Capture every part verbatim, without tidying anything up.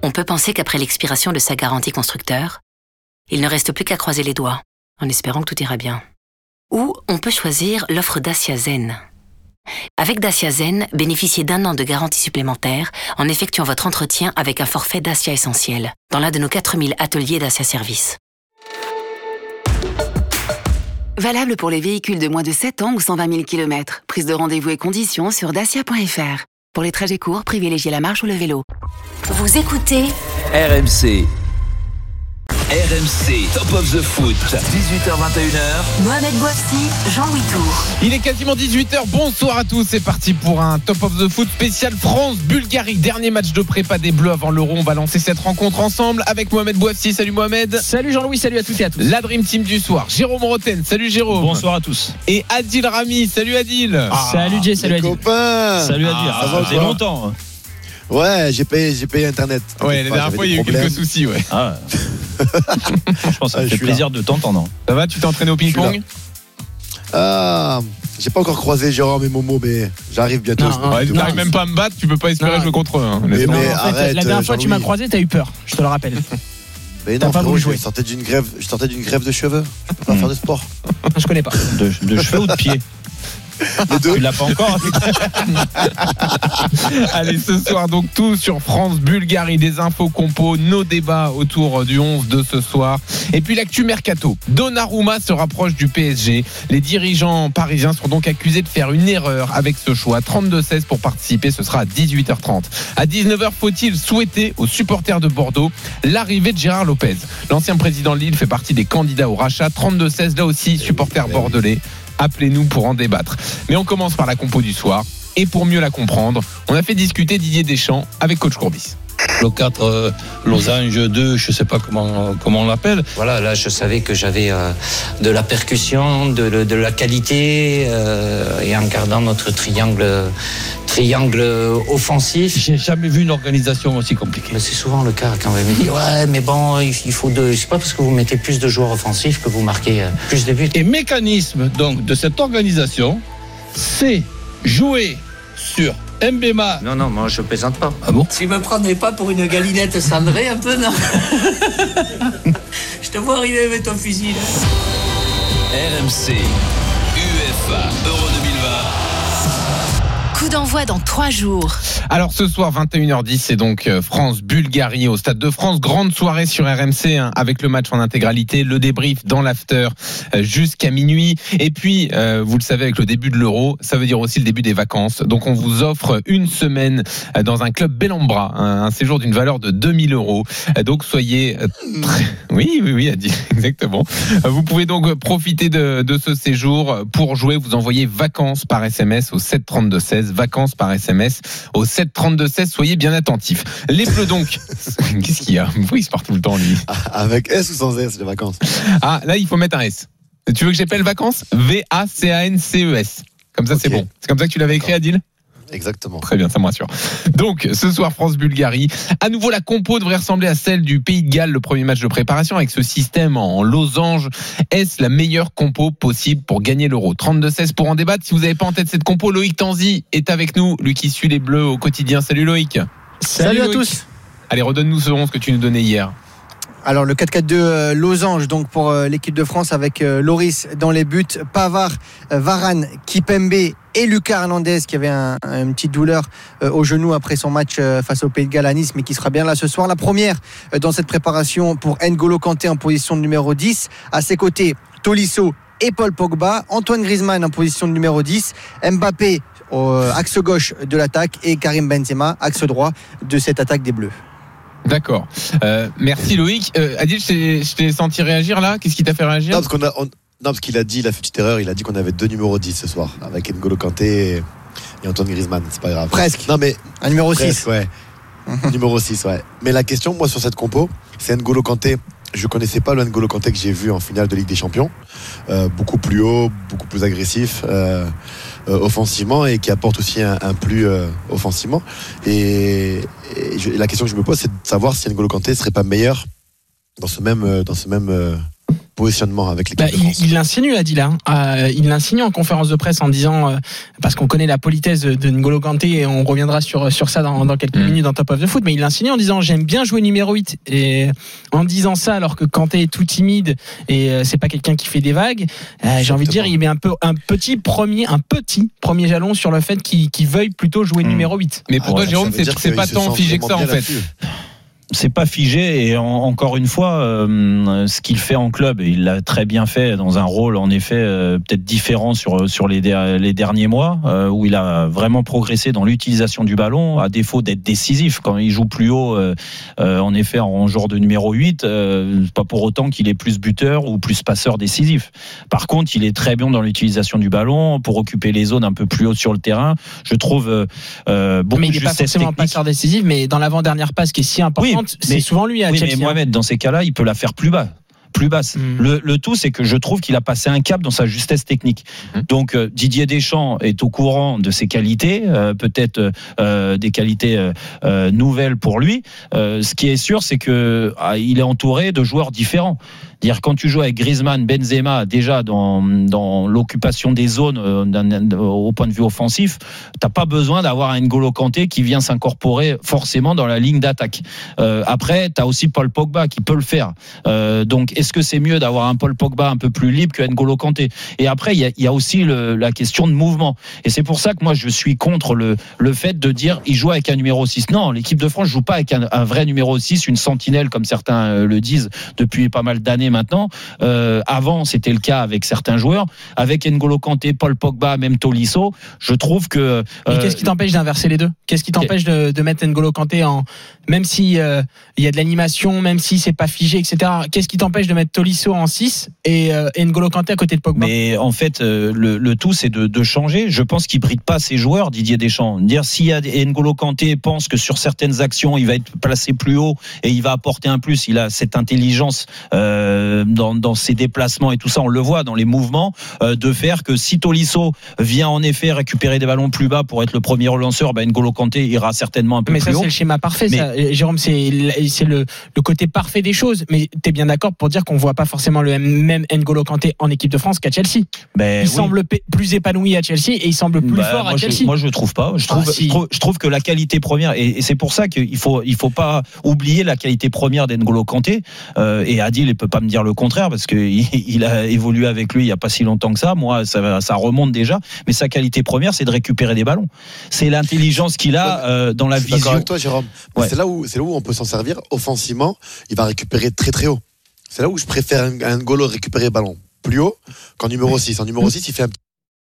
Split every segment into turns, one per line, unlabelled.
On peut penser qu'après l'expiration de sa garantie constructeur, il ne reste plus qu'à croiser les doigts, en espérant que tout ira bien. Ou on peut choisir l'offre Dacia Zen. Avec Dacia Zen, bénéficiez d'un an de garantie supplémentaire en effectuant votre entretien avec un forfait Dacia Essentiel dans l'un de nos quatre mille ateliers Dacia Service.
Valable pour les véhicules de moins de sept ans ou cent vingt mille kilomètres. Prise de rendez-vous et conditions sur dacia point f r. Pour les trajets courts, privilégiez la marche ou le vélo.
Vous écoutez
R M C. R M C, Top of the Foot, dix-huit heures vingt et une heures.
Mohamed Bouafsi, Jean-Louis Tour.
Il est quasiment dix-huit heures, bonsoir à tous, c'est parti pour un Top of the Foot spécial France-Bulgarie. Dernier match de prépa des Bleus avant l'Euro, on va lancer cette rencontre ensemble avec Mohamed Bouafsi. Salut Mohamed.
Salut Jean-Louis, salut à toutes et à tous.
La Dream Team du soir, Jérôme Roten, salut Jérôme.
Bonsoir à tous.
Et Adil Rami, salut Adil.
Ah, salut Jay, salut Adil.
Copains.
Salut Adil,
ah,
ça fait longtemps.
Ouais, j'ai payé, j'ai payé Internet.
Ouais, la dernière fois, il y a eu quelques soucis, ouais.
Ah. Je pense que ça me fait plaisir là. De t'entendre.
Ça va, tu t'es entraîné au ping-pong?
Ah, j'ai pas encore croisé Jérôme et Momo, mais j'arrive bientôt.
Non, ouais, tu n'arrives même pas à me battre, tu peux pas espérer jouer contre eux. Hein.
Mais,
non,
mais
en fait,
arrête,
la dernière fois que tu m'as
Jean-Louis.
croisé, t'as eu peur, je te le rappelle.
Mais non, frérot, je sortais d'une grève, je sortais d'une grève de cheveux. Je peux pas mmh. faire de sport.
Je connais pas. De, de cheveux ou de pieds?
Les deux.
Tu l'as pas encore.
Allez, ce soir donc tout sur France-Bulgarie, des infos compos, nos débats autour du onze de ce soir. Et puis l'actu mercato. Donnarumma se rapproche du P S G. Les dirigeants parisiens sont donc accusés de faire une erreur avec ce choix. trente-deux seize pour participer, ce sera à dix-huit heures trente. À dix-neuf heures, faut-il souhaiter aux supporters de Bordeaux l'arrivée de Gérard Lopez? L'ancien président de Lille fait partie des candidats au rachat. trente-deux seize, là aussi, supporters bordelais. Appelez-nous pour en débattre. Mais on commence par la compo du soir. Et pour mieux la comprendre, on a fait discuter Didier Deschamps avec coach Courbis.
Le quatre, euh, losange deux, je ne sais pas comment, comment on l'appelle.
Voilà, là je savais que j'avais euh, de la percussion, de, de, de la qualité, euh, et en gardant notre triangle, triangle offensif.
J'ai jamais vu une organisation aussi compliquée.
Mais c'est souvent le cas quand on me dit ouais mais bon il faut deux. C'est pas parce que vous mettez plus de joueurs offensifs que vous marquez plus de buts.
Et mécanisme donc de cette organisation, c'est jouer sur Mbema.
Non, non, moi je plaisante pas.
Ah bon?
Tu me prendrais pas pour une galinette cendrée un peu, non? Je te vois arriver avec ton fusil là.
R M C, U F A, Euro deux mille vingt.
Coup d'envoi dans trois jours.
Alors ce soir vingt et une heures dix, c'est donc France-Bulgarie au Stade de France. Grande soirée sur R M C hein, avec le match en intégralité, le débrief dans l'after euh, jusqu'à minuit. Et puis, euh, vous le savez, avec le début de l'Euro, ça veut dire aussi le début des vacances. Donc on vous offre une semaine euh, dans un club Bellambra, un, un séjour d'une valeur de deux mille euros. Euh, donc soyez... Euh, très... Oui, oui, oui, a dit exactement. Euh, vous pouvez donc profiter de, de ce séjour. Pour jouer, vous envoyez vacances par S M S au sept trente-deux seize. Vacances par S M S au sept trente-deux seize. Soyez bien attentifs. Les Bleus donc. Qu'est-ce qu'il y a? Pourquoi il se part tout le temps lui?
Avec S ou sans S les vacances?
Ah là il faut mettre un S. Tu veux que j'appelle vacances? V A C A N C E S. Comme ça okay. C'est bon. C'est comme ça que tu l'avais écrit Adil?
Exactement.
Très bien, ça me rassure. Donc, ce soir, France-Bulgarie. À nouveau, la compo devrait ressembler à celle du Pays de Galles, le premier match de préparation, avec ce système en losange. Est-ce la meilleure compo possible pour gagner l'Euro? trente-deux seize pour en débattre. Si vous n'avez pas en tête cette compo, Loïc Tanzi est avec nous, lui qui suit les Bleus au quotidien. Salut Loïc.
Salut, Salut à Loïc. Tous.
Allez, redonne-nous ce onze que tu nous donnais hier.
Alors le quatre quatre deux euh, losange donc pour euh, l'équipe de France avec euh, Loris dans les buts, Pavard, euh, Varane, Kipembe et Lucas Hernandez qui avait un, un, une petite douleur euh, au genou après son match euh, face au Pays de Galles à Nice mais qui sera bien là ce soir. La première euh, dans cette préparation pour N'Golo Kanté en position de numéro dix. À ses côtés, Tolisso et Paul Pogba, Antoine Griezmann en position de numéro dix, Mbappé au euh, axe gauche de l'attaque et Karim Benzema axe droit de cette attaque des Bleus.
D'accord. Euh, merci Loïc. Euh, Adil, je t'ai, je t'ai senti réagir là. Qu'est-ce qui t'a fait réagir?
Non, parce qu'on a, on, non, parce qu'il a dit, il a fait une petite erreur. Il a dit qu'on avait deux numéros dix ce soir, avec N'Golo Kanté et, et Antoine Griezmann. C'est pas grave.
Presque.
Non, mais
un numéro
presque,
six.
Ouais. Numéro six, ouais. Mais la question, moi, sur cette compo, c'est N'Golo Kanté. Je connaissais pas le N'Golo Kanté que j'ai vu en finale de Ligue des Champions. Euh, beaucoup plus haut, beaucoup plus agressif. Euh, Euh, offensivement et qui apporte aussi un, un plus euh, offensivement et, et, je, et la question que je me pose c'est de savoir si N'Golo Kanté serait pas meilleur dans ce même euh, dans ce même euh, positionnement avec l'équipe
bah,
de France.
Il, il l'insinue, Adil. Hein. Euh, il l'insinue en conférence de presse en disant, euh, parce qu'on connaît la politesse de, de N'Golo Kanté et on reviendra sur, sur ça dans, dans quelques mmh. minutes dans Top of the Foot, mais il l'insinue en disant j'aime bien jouer numéro huit. Et en disant ça, alors que Kanté est tout timide et euh, c'est pas quelqu'un qui fait des vagues, euh, j'ai envie de dire il met un, peu, un, petit premier, un petit premier jalon sur le fait qu'il, qu'il veuille plutôt jouer mmh. numéro huit.
Mais pour ah, toi, ouais, Jérôme, c'est, c'est pas tant figé que ça en fait. Là-dessus.
C'est pas figé et en, encore une fois euh, ce qu'il fait en club, il l'a très bien fait dans un rôle en effet euh, peut-être différent sur sur les, der- les derniers mois euh, où il a vraiment progressé dans l'utilisation du ballon à défaut d'être décisif quand il joue plus haut euh, euh, en effet en joueur de numéro huit euh, pas pour autant qu'il est plus buteur ou plus passeur décisif. Par contre il est très bien dans l'utilisation du ballon pour occuper les zones un peu plus hautes sur le terrain. Je trouve euh, beaucoup
mais
de
il n'est pas forcément
technique.
Passeur décisif, mais dans l'avant-dernière passe qui est si importante, oui, c'est
mais,
souvent lui à
oui,
Chelsea.
Mais Mohamed, dans ces cas-là, il peut la faire plus bas. plus basse. Mmh. Le, le tout, c'est que je trouve qu'il a passé un cap dans sa justesse technique. Mmh. Donc euh, Didier Deschamps est au courant de ses qualités, euh, peut-être euh, des qualités euh, euh, nouvelles pour lui. Euh, ce qui est sûr, c'est que ah, il est entouré de joueurs différents. Dire quand tu joues avec Griezmann, Benzema, déjà dans dans l'occupation des zones euh, au point de vue offensif, t'as pas besoin d'avoir un N'Golo Kanté qui vient s'incorporer forcément dans la ligne d'attaque. Euh, après, t'as aussi Paul Pogba qui peut le faire. Euh, donc, est-ce que c'est mieux d'avoir un Paul Pogba un peu plus libre que N'Golo Kanté? Et après, il y a, y a aussi le, la question de mouvement. Et c'est pour ça que moi, je suis contre le le fait de dire il joue avec un numéro six. Non, l'équipe de France joue pas avec un, un vrai numéro six, une sentinelle comme certains le disent depuis pas mal d'années maintenant. Euh, avant, c'était le cas avec certains joueurs. Avec N'Golo Kanté, Paul Pogba, même Tolisso, je trouve que... Euh,
Mais qu'est-ce qui t'empêche d'inverser les deux? Qu'est-ce qui t'empêche de, de mettre N'Golo Kanté en... Même si euh, y a de l'animation, même si c'est pas figé, et cetera. Qu'est-ce qui t'empêche de mettre Tolisso en six et, euh, et N'Golo Kanté à côté de Pogba?
Mais en fait, euh, le, le tout, c'est de, de changer. Je pense qu'il bride pas ses joueurs, Didier Deschamps. Dire s'il y a N'Golo Kanté pense que sur certaines actions, il va être placé plus haut et il va apporter un plus. Il a cette intelligence euh, dans, dans ses déplacements et tout ça. On le voit dans les mouvements euh, de faire que si Tolisso vient en effet récupérer des ballons plus bas pour être le premier relanceur, ben N'Golo Kanté ira certainement un peu
mais
plus
ça,
haut.
Mais ça, c'est le schéma parfait.
Mais...
ça. Jérôme, c'est, c'est le, le côté parfait des choses. Mais tu es bien d'accord pour dire qu'on voit pas forcément le même N'Golo Kanté en équipe de France qu'à Chelsea.
Ben,
il
oui.
semble plus épanoui à Chelsea et il semble plus
bah,
fort
moi
à Chelsea.
Je, moi, je trouve pas. Je trouve, ah, si. je trouve, je trouve que la qualité première, et, et c'est pour ça qu'il faut, il faut pas oublier la qualité première d'N'Golo Kanté. Euh, et Adil, il peut pas me dire le contraire parce que il, il a évolué avec lui il y a pas si longtemps que ça. Moi, ça, ça remonte déjà. Mais sa qualité première, c'est de récupérer des ballons. C'est l'intelligence qu'il a ouais, euh, dans la
je suis
vision.
D'accord avec toi, Jérôme. Ouais. C'est là où, c'est là où on peut s'en servir offensivement. Il va récupérer très très haut. C'est là où je préfère un, un N'Golo récupérer le ballon plus haut qu'en numéro six. En numéro six, il fait un petit.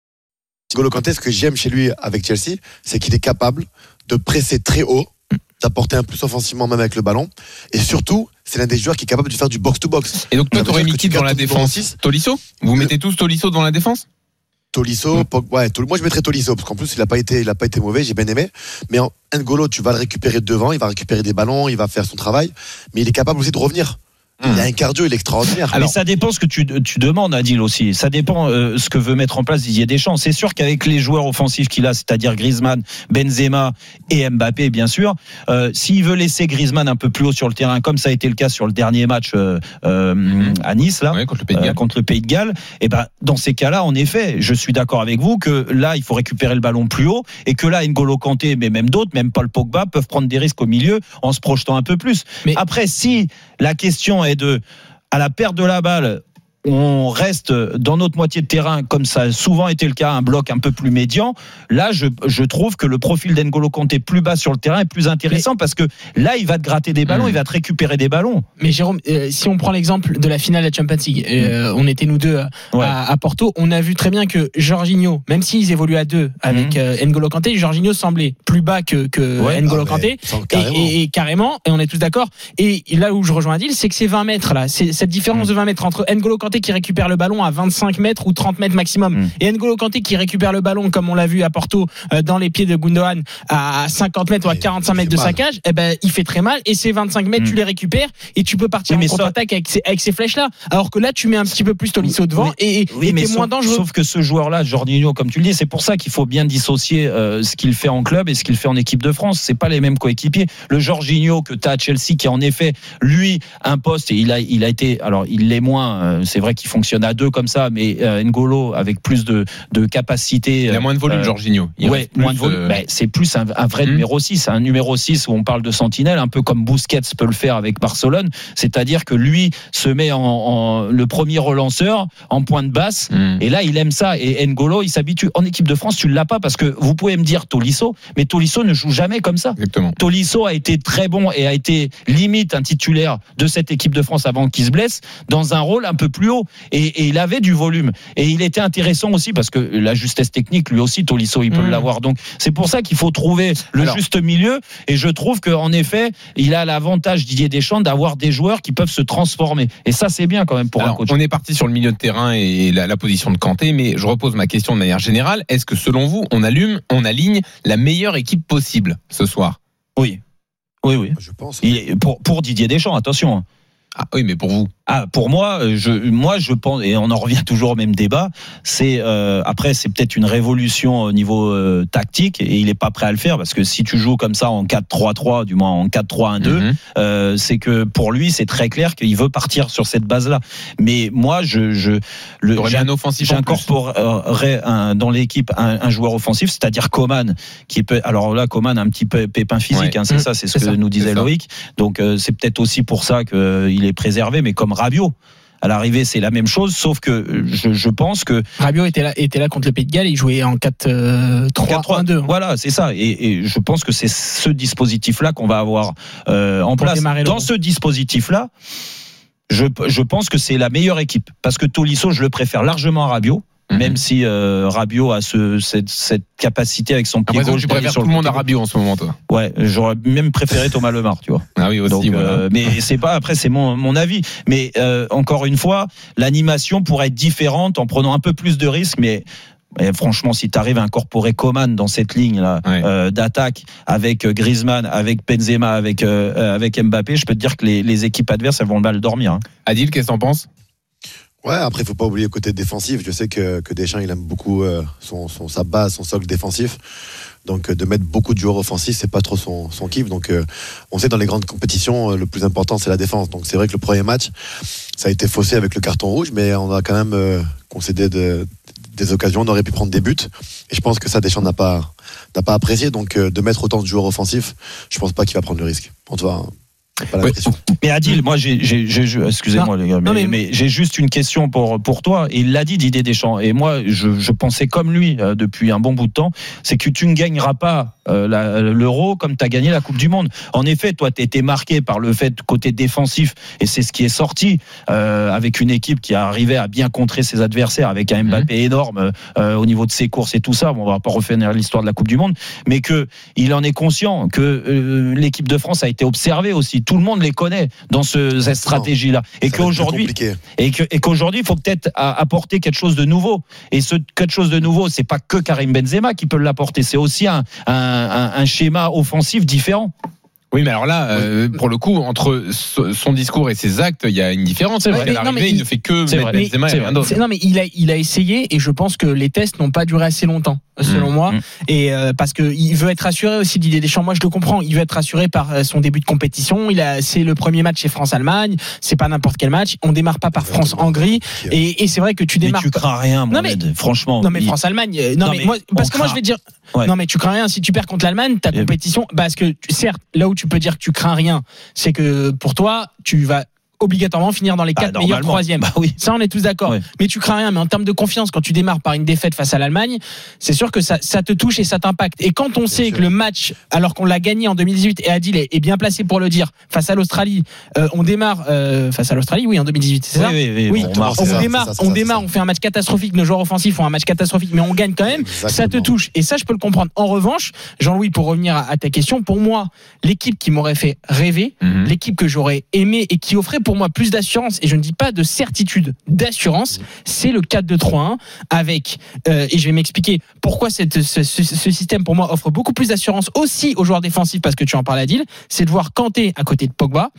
N'Golo Kanté, ce que j'aime chez lui avec Chelsea, c'est qu'il est capable de presser très haut, d'apporter un plus offensivement même avec le ballon. Et surtout, c'est l'un des joueurs qui est capable de faire du box-to-box.
Et donc toi, t'aurais mis qui dans la défense? Tolisso? Vous mettez tous Tolisso dans la défense?
Tolisso, mmh. Pog... ouais, moi je mettrais Tolisso parce qu'en plus il a pas été, il a pas été mauvais, j'ai bien aimé. Mais en N'Golo, tu vas le récupérer devant, il va récupérer des ballons, il va faire son travail, mais il est capable aussi de revenir. Il a un cardio, il est extraordinaire.
Alors, mais ça dépend ce que tu, tu demandes, Adil, aussi. Ça dépend euh, ce que veut mettre en place Didier Deschamps. C'est sûr qu'avec les joueurs offensifs qu'il a, c'est-à-dire Griezmann, Benzema et Mbappé, bien sûr, euh, s'il veut laisser Griezmann un peu plus haut sur le terrain, comme ça a été le cas sur le dernier match euh, euh, mmh. à Nice, là,
ouais, contre, le Pays de Galles.
Euh, contre le Pays de Galles, et ben dans ces cas-là, en effet, je suis d'accord avec vous que là, il faut récupérer le ballon plus haut et que là, N'Golo Kanté, mais même d'autres, même Paul Pogba, peuvent prendre des risques au milieu en se projetant un peu plus. Mais après, si la question est de à la perte de la balle, on reste dans notre moitié de terrain, comme ça a souvent été le cas, un bloc un peu plus médian. Là, je, je trouve que le profil d'N'Golo Kanté plus bas sur le terrain est plus intéressant mais, parce que là, il va te gratter des ballons, mmh. il va te récupérer des ballons.
Mais Jérôme, euh, si on prend l'exemple de la finale de la Champions League, euh, mmh. on était nous deux à, ouais. à, à Porto, on a vu très bien que Jorginho, même s'ils évoluent à deux avec mmh. euh, N'Golo Kanté, Jorginho semblait plus bas que, que ouais, N'Golo ah, Kanté.
Carrément.
Et, et, et carrément, et on est tous d'accord. Et là où je rejoins Adil, c'est que ces vingt mètres là, c'est cette différence mmh. de vingt mètres entre N'Golo Kanté qui récupère le ballon à vingt-cinq mètres ou trente mètres maximum mmh. et N'Golo Kanté qui récupère le ballon comme on l'a vu à Porto euh, dans les pieds de Gundogan à cinquante mètres ou à quarante-cinq mètres de mal. Saccage, eh ben, il fait très mal et ces vingt-cinq mètres mmh. tu les récupères et tu peux partir oui, en contre-attaque ça... avec, ces, avec ces flèches là, alors que là tu mets un petit peu plus Tolisso devant oui, et,
oui, et
t'es
sauf,
moins dangereux.
Sauf que ce joueur là, Jorginho, comme tu le dis, c'est pour ça qu'il faut bien dissocier euh, ce qu'il fait en club et ce qu'il fait en équipe de France. C'est pas les mêmes coéquipiers. Le Jorginho que tu as à Chelsea qui en effet lui un poste et il a, il a été, alors il l'est moins, euh, c'est vrai qu'il fonctionne à deux comme ça, mais euh, N'Golo avec plus de, de capacité.
Il a moins de volume, euh, Jorginho. Il
ouais, moins de volume. Euh... Ben, c'est plus un, un vrai mmh. numéro six, un numéro six où on parle de sentinelle, un peu comme Busquets peut le faire avec Barcelone. C'est-à-dire que lui se met en, en le premier relanceur en pointe basse, mmh. et là il aime ça. Et N'Golo, il s'habitue. En équipe de France, tu l'as pas parce que vous pouvez me dire Tolisso, mais Tolisso ne joue jamais comme ça.
Exactement.
Tolisso a été très bon et a été limite un titulaire de cette équipe de France avant qu'il se blesse dans un rôle un peu plus haut. Et, et il avait du volume. Et il était intéressant aussi parce que la justesse technique, lui aussi, Tolisso, il peut mmh. l'avoir. Donc c'est pour ça qu'il faut trouver le Alors, juste milieu. Et je trouve qu'en effet, il a l'avantage, Didier Deschamps, d'avoir des joueurs qui peuvent se transformer. Et ça, c'est bien quand même pour
Alors,
un coach.
On est parti sur le milieu de terrain et la, la position de Kanté, mais je repose ma question de manière générale. Est-ce que selon vous, on allume, on aligne la meilleure équipe possible ce soir ?
Oui. Oui, oui.
Je pense.
Il est, pour, pour Didier Deschamps, attention.
Ah oui, mais pour vous ?
Ah, pour moi, je, moi, je pense, et on en revient toujours au même débat. C'est euh, après, c'est peut-être une révolution au niveau euh, tactique, et il est pas prêt à le faire parce que si tu joues comme ça en quatre trois trois, du moins en quatre trois un deux, mm-hmm. euh, c'est que pour lui, c'est très clair qu'il veut partir sur cette base-là. Mais moi, je, je, le,
un offensif
j'incorporerais un, dans l'équipe un, un joueur offensif, c'est-à-dire Coman, qui peut. Alors là, Coman a un petit peu pépin physique, ouais. hein, c'est mmh, ça, c'est ce c'est que ça, nous disait Loïc. Donc euh, c'est peut-être aussi pour ça qu'il est préservé, mais comme Rabiot. À l'arrivée, c'est la même chose, sauf que je, je pense que
Rabiot était là, était là contre le Pays de Galles, il jouait en quatre trois un deux.
Voilà, c'est ça. Et, et je pense que c'est ce dispositif-là qu'on va avoir euh, en Pour place. Dans ce dispositif-là, je, je pense que c'est la meilleure équipe. Parce que Tolisso, je le préfère largement à Rabiot. Mmh. Même si euh, Rabiot a ce, cette, cette capacité avec son pied
Après,
gauche.
Tu préfères tout le monde à Rabiot en ce moment, toi.
Ouais, j'aurais même préféré Thomas Lemar, tu vois.
Ah oui, aussi.
Donc,
voilà.
euh, mais c'est pas. Après, c'est mon mon avis. Mais euh, encore une fois, l'animation pourrait être différente en prenant un peu plus de risques, mais. Et franchement, si tu arrives à incorporer Coman dans cette ligne-là ouais. euh, d'attaque avec Griezmann, avec Benzema, avec euh, avec Mbappé, je peux te dire que les, les équipes adverses elles vont mal dormir. Hein.
Adil, qu'est-ce que t'en penses ?
Ouais, après, il faut pas oublier le côté défensif. Je sais que, que Deschamps, il aime beaucoup euh, son, son, sa base, son socle défensif. Donc, euh, de mettre beaucoup de joueurs offensifs, c'est pas trop son, son kiff. Donc, euh, on sait, dans les grandes compétitions, euh, le plus important, c'est la défense. Donc, c'est vrai que le premier match, ça a été faussé avec le carton rouge, mais on a quand même euh, concédé de, des occasions. On aurait pu prendre des buts. Et je pense que ça, Deschamps n'a pas, n'a pas apprécié. Donc, euh, de mettre autant de joueurs offensifs, je pense pas qu'il va prendre le risque. En tout cas,
Ouais. Mais Adil, moi, j'ai, j'ai, j'ai excusez-moi non, les gars, mais, non, mais... mais j'ai juste une question pour pour toi. Et il l'a dit, Didier Deschamps. Et moi, je, je pensais comme lui euh, depuis un bon bout de temps, c'est que tu ne gagneras pas euh, la, l'Euro comme tu as gagné la Coupe du Monde. En effet, toi, tu étais marqué par le fait côté défensif, et c'est ce qui est sorti euh, avec une équipe qui a arrivé à bien contrer ses adversaires, avec un Mbappé mmh. énorme euh, au niveau de ses courses et tout ça. Bon, on va pas refaire l'histoire de la Coupe du Monde, mais que il en est conscient que euh, l'équipe de France a été observée aussi. Tout le monde les connaît dans ce, cette stratégie-là. Et qu'aujourd'hui, et, que, et qu'aujourd'hui, il faut peut-être apporter quelque chose de nouveau. Et ce quelque chose de nouveau, c'est pas que Karim Benzema qui peut l'apporter, c'est aussi un, un, un, un schéma offensif différent.
Oui, mais alors là, euh, pour le coup, entre son discours et ses actes, il y a une différence. C'est vrai. À l'arrivée, il, il ne fait que mettre Benzema et rien d'autre.
Non, mais il a, il a essayé, et je pense que les tests n'ont pas duré assez longtemps, selon mmh, moi. Mmh. Et euh, parce que il veut être rassuré aussi, Didier Deschamps. Moi, je le comprends. Il veut être rassuré par son début de compétition. Il a, c'est le premier match chez France-Allemagne. C'est pas n'importe quel match. On démarre pas par France-Hongrie. Et, et c'est vrai que tu démarres.
Mais tu crains rien, mon aide, franchement.
Non, mais France-Allemagne. Non, non, mais, mais moi, parce que moi, je vais te dire. Ouais. Non, mais tu crains rien. Si tu perds contre l'Allemagne, ta compétition, parce que certes, là où tu peux dire que tu crains rien, c'est que pour toi, tu vas obligatoirement finir dans les quatre ah, meilleurs troisièmes. Bah oui. Ça, on est tous d'accord. Ouais. Mais tu crains rien. Mais en termes de confiance, quand tu démarres par une défaite face à l'Allemagne, c'est sûr que ça, ça te touche et ça t'impacte. Et quand on sait que le match, alors qu'on l'a gagné en deux mille dix-huit, et Adil est, est bien placé pour le dire, face à l'Australie, euh, on démarre euh, face à l'Australie, oui, en deux mille dix-huit, c'est
oui,
ça
oui, oui, oui.
On, on, on démarre, ça, on, ça, démarre ça. On fait un match catastrophique. Nos joueurs offensifs font un match catastrophique, mais on gagne quand même. Exactement. Ça te touche. Et ça, je peux le comprendre. En revanche, Jean-Louis, pour revenir à, à ta question, pour moi, l'équipe qui m'aurait fait rêver, mm-hmm. l'équipe que j'aurais aimé et qui offrait pour moi plus d'assurance, et je ne dis pas de certitude, d'assurance, c'est le quatre deux trois un avec, euh, et je vais m'expliquer pourquoi cette, ce, ce, ce système pour moi offre beaucoup plus d'assurance aussi aux joueurs défensifs, parce que tu en parlais, Adil, c'est de voir Kanté à côté de Pogba,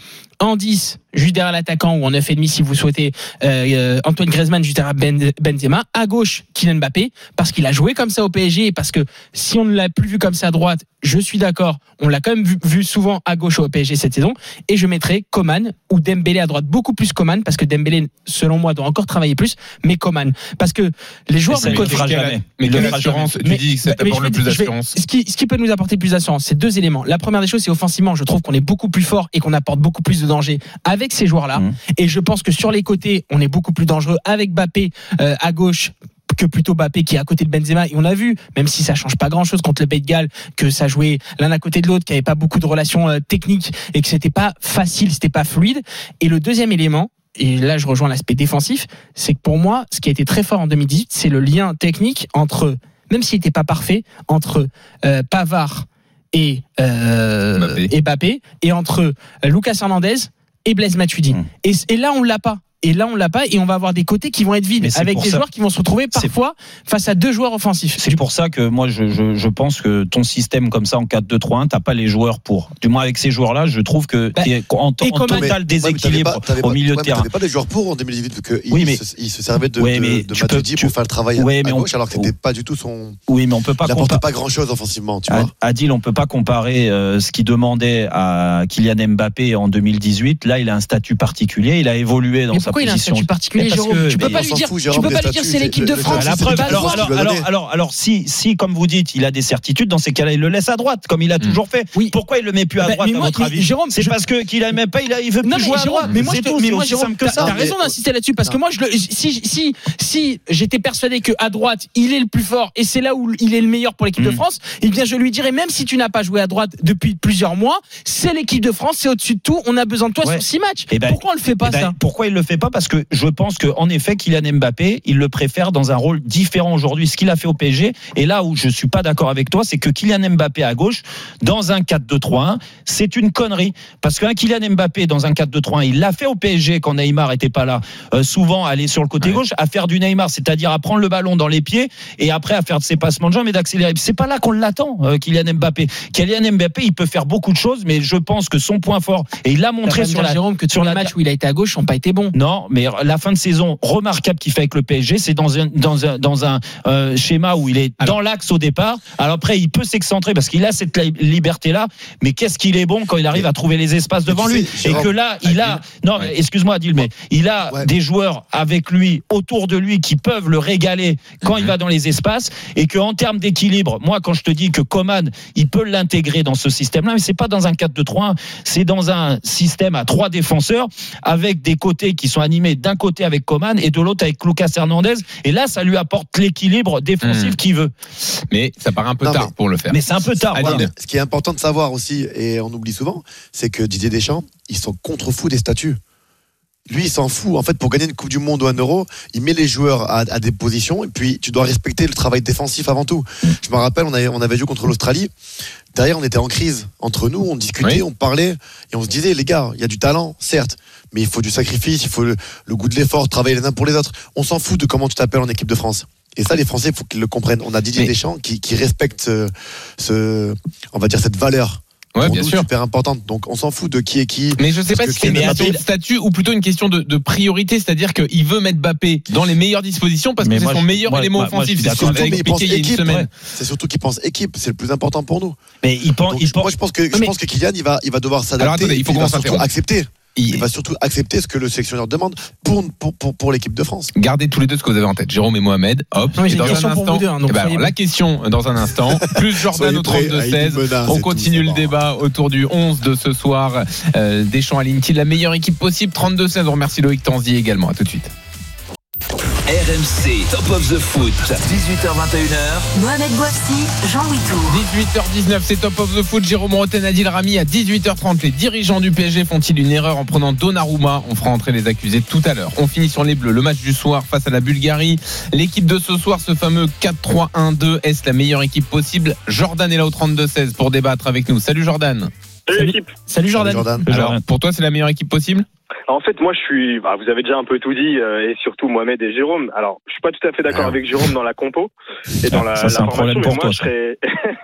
en dix, juste derrière l'attaquant, ou en neuf virgule cinq si vous souhaitez, euh, Antoine Griezmann juste derrière ben, Benzema. À gauche, Kylian Mbappé, parce qu'il a joué comme ça au P S G, et parce que si on ne l'a plus vu comme ça à droite, je suis d'accord, on l'a quand même vu, vu souvent à gauche au P S G cette saison. Et je mettrai Coman ou Dembélé à droite, beaucoup plus Coman, parce que Dembélé, selon moi, doit encore travailler plus, mais Coman. Parce que les joueurs
de côté.
Mais quelle assurance? Tu dis que ça t'apporte le plus d'assurance.
Ce qui, ce qui peut nous apporter plus d'assurance, c'est deux éléments. La première des choses, c'est offensivement, je trouve qu'on est beaucoup plus fort et qu'on apporte beaucoup plus de danger avec ces joueurs-là. Mmh. Et je pense que sur les côtés, on est beaucoup plus dangereux avec Mbappé euh, à gauche que plutôt Mbappé qui est à côté de Benzema. Et on a vu, même si ça change pas grand-chose contre le Pays de Galles, que ça jouait l'un à côté de l'autre, qu'il n'y avait pas beaucoup de relations euh, techniques et que c'était pas facile, c'était pas fluide. Et le deuxième élément, et là je rejoins l'aspect défensif, c'est que pour moi, ce qui a été très fort en deux mille dix-huit, c'est le lien technique entre, même s'il n'était pas parfait, entre euh, Pavard et, euh, Mbappé. et Mbappé, et entre Lucas Hernandez et Blaise Matuidi. Mmh. Et, et là, on l'a pas. Et là, on l'a pas, et on va avoir des côtés qui vont être vides, avec des ça. joueurs qui vont se retrouver parfois c'est... face à deux joueurs offensifs.
C'est pour ça que moi, je, je, je pense que ton système comme ça en quatre deux trois un, t'as pas les joueurs pour. Du moins avec ces joueurs-là, je trouve que bah, t'es en, en total mais, déséquilibre ouais, au milieu
ouais,
de terrain.
T'avais pas les joueurs pour en deux mille dix-huit, parce qu'il oui, se, il se servait de, ouais, de, de Matuidi pour faire le travail ouais, à, à gauche, on, alors que c'était pas du tout son.
Oui, mais on peut pas.
Il n'apportait pas grand-chose offensivement, tu vois.
Adil, on peut pas comparer ce qu'il demandait à Kylian Mbappé en deux mille dix-huit. Là, il a un statut particulier, il a évolué dans sa position.
Jérôme, tu peux pas lui dire, tu peux pas lui dire c'est l'équipe de France.
La preuve, alors, alors, alors, alors, alors, si, si, comme vous dites, il a des certitudes, dans ces cas-là, il le laisse à droite, comme il a toujours fait.
Oui.
Pourquoi il le met plus à droite, à votre avis?
Jérôme,
c'est parce que qu'il aime pas, il, a, il veut plus jouer à droite.
Mais moi,
c'est
mais moi,
aussi simple que ça.
T'as raison d'insister là-dessus, parce que moi, je le, si, si, si j'étais persuadé que à droite, il est le plus fort et c'est là où il est le meilleur pour l'équipe de France, eh bien, je lui dirais, même si tu n'as pas joué à droite depuis plusieurs mois, c'est l'équipe de France, c'est au-dessus de tout. On a besoin de toi sur six matchs. Pourquoi on le fait pas ça?
Pourquoi il le fait pas? Parce que je pense que en effet, Kylian Mbappé, il le préfère dans un rôle différent aujourd'hui, ce qu'il a fait au P S G. Et là où je suis pas d'accord avec toi, c'est que Kylian Mbappé à gauche, dans un quatre deux trois un, c'est une connerie. Parce qu'un Kylian Mbappé dans un quatre deux trois un, il l'a fait au P S G quand Neymar était pas là. Euh, souvent, aller sur le côté ouais. gauche, à faire du Neymar, c'est-à-dire à prendre le ballon dans les pieds et après à faire de ses passements de jambes et d'accélérer. C'est pas là qu'on l'attend, euh, Kylian Mbappé. Kylian Mbappé, il peut faire beaucoup de choses, mais je pense que son point fort, et il l'a montré sur la,
Jérôme, que sur les matchs où il a été à gauche, n'ont pas été bons.
Non, mais la fin de saison remarquable qu'il fait avec le P S G, c'est dans un dans un dans un euh, schéma où il est alors, dans l'axe au départ. Alors après, il peut s'excentrer parce qu'il a cette liberté là. Mais qu'est-ce qu'il est bon quand il arrive à trouver les espaces devant lui sais, et que là, il a non, mais excuse-moi, Adil, mais il a ouais. des joueurs avec lui autour de lui qui peuvent le régaler quand mm-hmm. il va dans les espaces et que en termes d'équilibre, moi quand je te dis que Coman, il peut l'intégrer dans ce système-là, mais c'est pas dans un quatre deux trois un, c'est dans un système à trois défenseurs avec des côtés qui sont animés d'un côté avec Coman et de l'autre avec Lucas Hernandez, et là ça lui apporte l'équilibre défensif mmh. qu'il veut.
Mais ça paraît un peu non, tard
mais,
pour le faire.
Mais c'est un peu tard.
Voilà. Ce qui est important de savoir aussi, et on oublie souvent, c'est que Didier Deschamps, ils sont contre-fous des statuts. Lui, il s'en fout. En fait, pour gagner une Coupe du Monde ou un Euro, il met les joueurs à, à des positions et puis tu dois respecter le travail défensif avant tout. Je me rappelle, on avait, on avait joué contre l'Australie. Derrière, on était en crise. Entre nous, on discutait, oui. on parlait et on se disait, les gars, il y a du talent, certes, mais il faut du sacrifice, il faut le, le goût de l'effort, travailler les uns pour les autres. On s'en fout de comment tu t'appelles en équipe de France. Et ça, les Français, il faut qu'ils le comprennent. On a Didier mais... Deschamps qui, qui respecte ce, ce, on va dire, cette valeur.
Ouais,
pour
bien
nous,
sûr.
Super importante. Donc, on s'en fout de qui est qui.
Mais je sais pas si c'est une question de statut ou plutôt une question de, de priorité, c'est-à-dire qu'il veut mettre Mbappé dans les meilleures dispositions parce que c'est son je, meilleur moi, élément moi, offensif.
Moi, c'est surtout, mais il pense équipe. Ouais. C'est surtout qu'il pense équipe. C'est le plus important pour nous.
Mais il pense.
Donc,
il
je,
pense...
Moi, je pense que, je
mais...
pense que Kylian, il va, il va devoir s'adapter.
Alors attendez, il faut
il
qu'on
va surtout accepter.
Il...
il va surtout accepter ce que le sélectionneur demande pour, pour, pour, pour l'équipe de France.
Gardez tous les deux ce que vous avez en tête, Jérôme et Mohamed. Hop.
Non,
et dans un instant,
deux, hein,
eh ben alors, la question dans un instant, plus Jordan au trente-deux seize. On continue tout, le débat autour du onze de ce soir. Euh, Deschamps aligne-t-il la meilleure équipe possible? Trente-deux seize. On remercie Loïc Tanzi également. À tout de suite.
R M C Top of the Foot, dix-huit heures vingt et une heures.
Mohamed Bouafsi, Jean-Louis Tour.
dix-huit heures dix-neuf, c'est Top of the Foot. Jérôme Rotten, Adil Rami. À dix-huit heures trente, les dirigeants du P S G font-ils une erreur en prenant Donnarumma? On fera entrer les accusés tout à l'heure. On finit sur les Bleus. Le match du soir face à la Bulgarie. L'équipe de ce soir, ce fameux quatre trois un deux. Est-ce la meilleure équipe possible? Jordan est là au trente-deux seize pour débattre avec nous. Salut Jordan.
Salut l'équipe.
Salut Jordan.
Salut Jordan.
Alors, pour toi, c'est la meilleure équipe possible?
Alors, en fait, moi, je suis. Bah, vous avez déjà un peu tout dit, euh, et surtout Mohamed et Jérôme. Alors, je suis pas tout à fait d'accord avec Jérôme dans la compo et dans la,
ça, c'est
la
un problème
formation,
pour
mais moi,
toi,
je serais.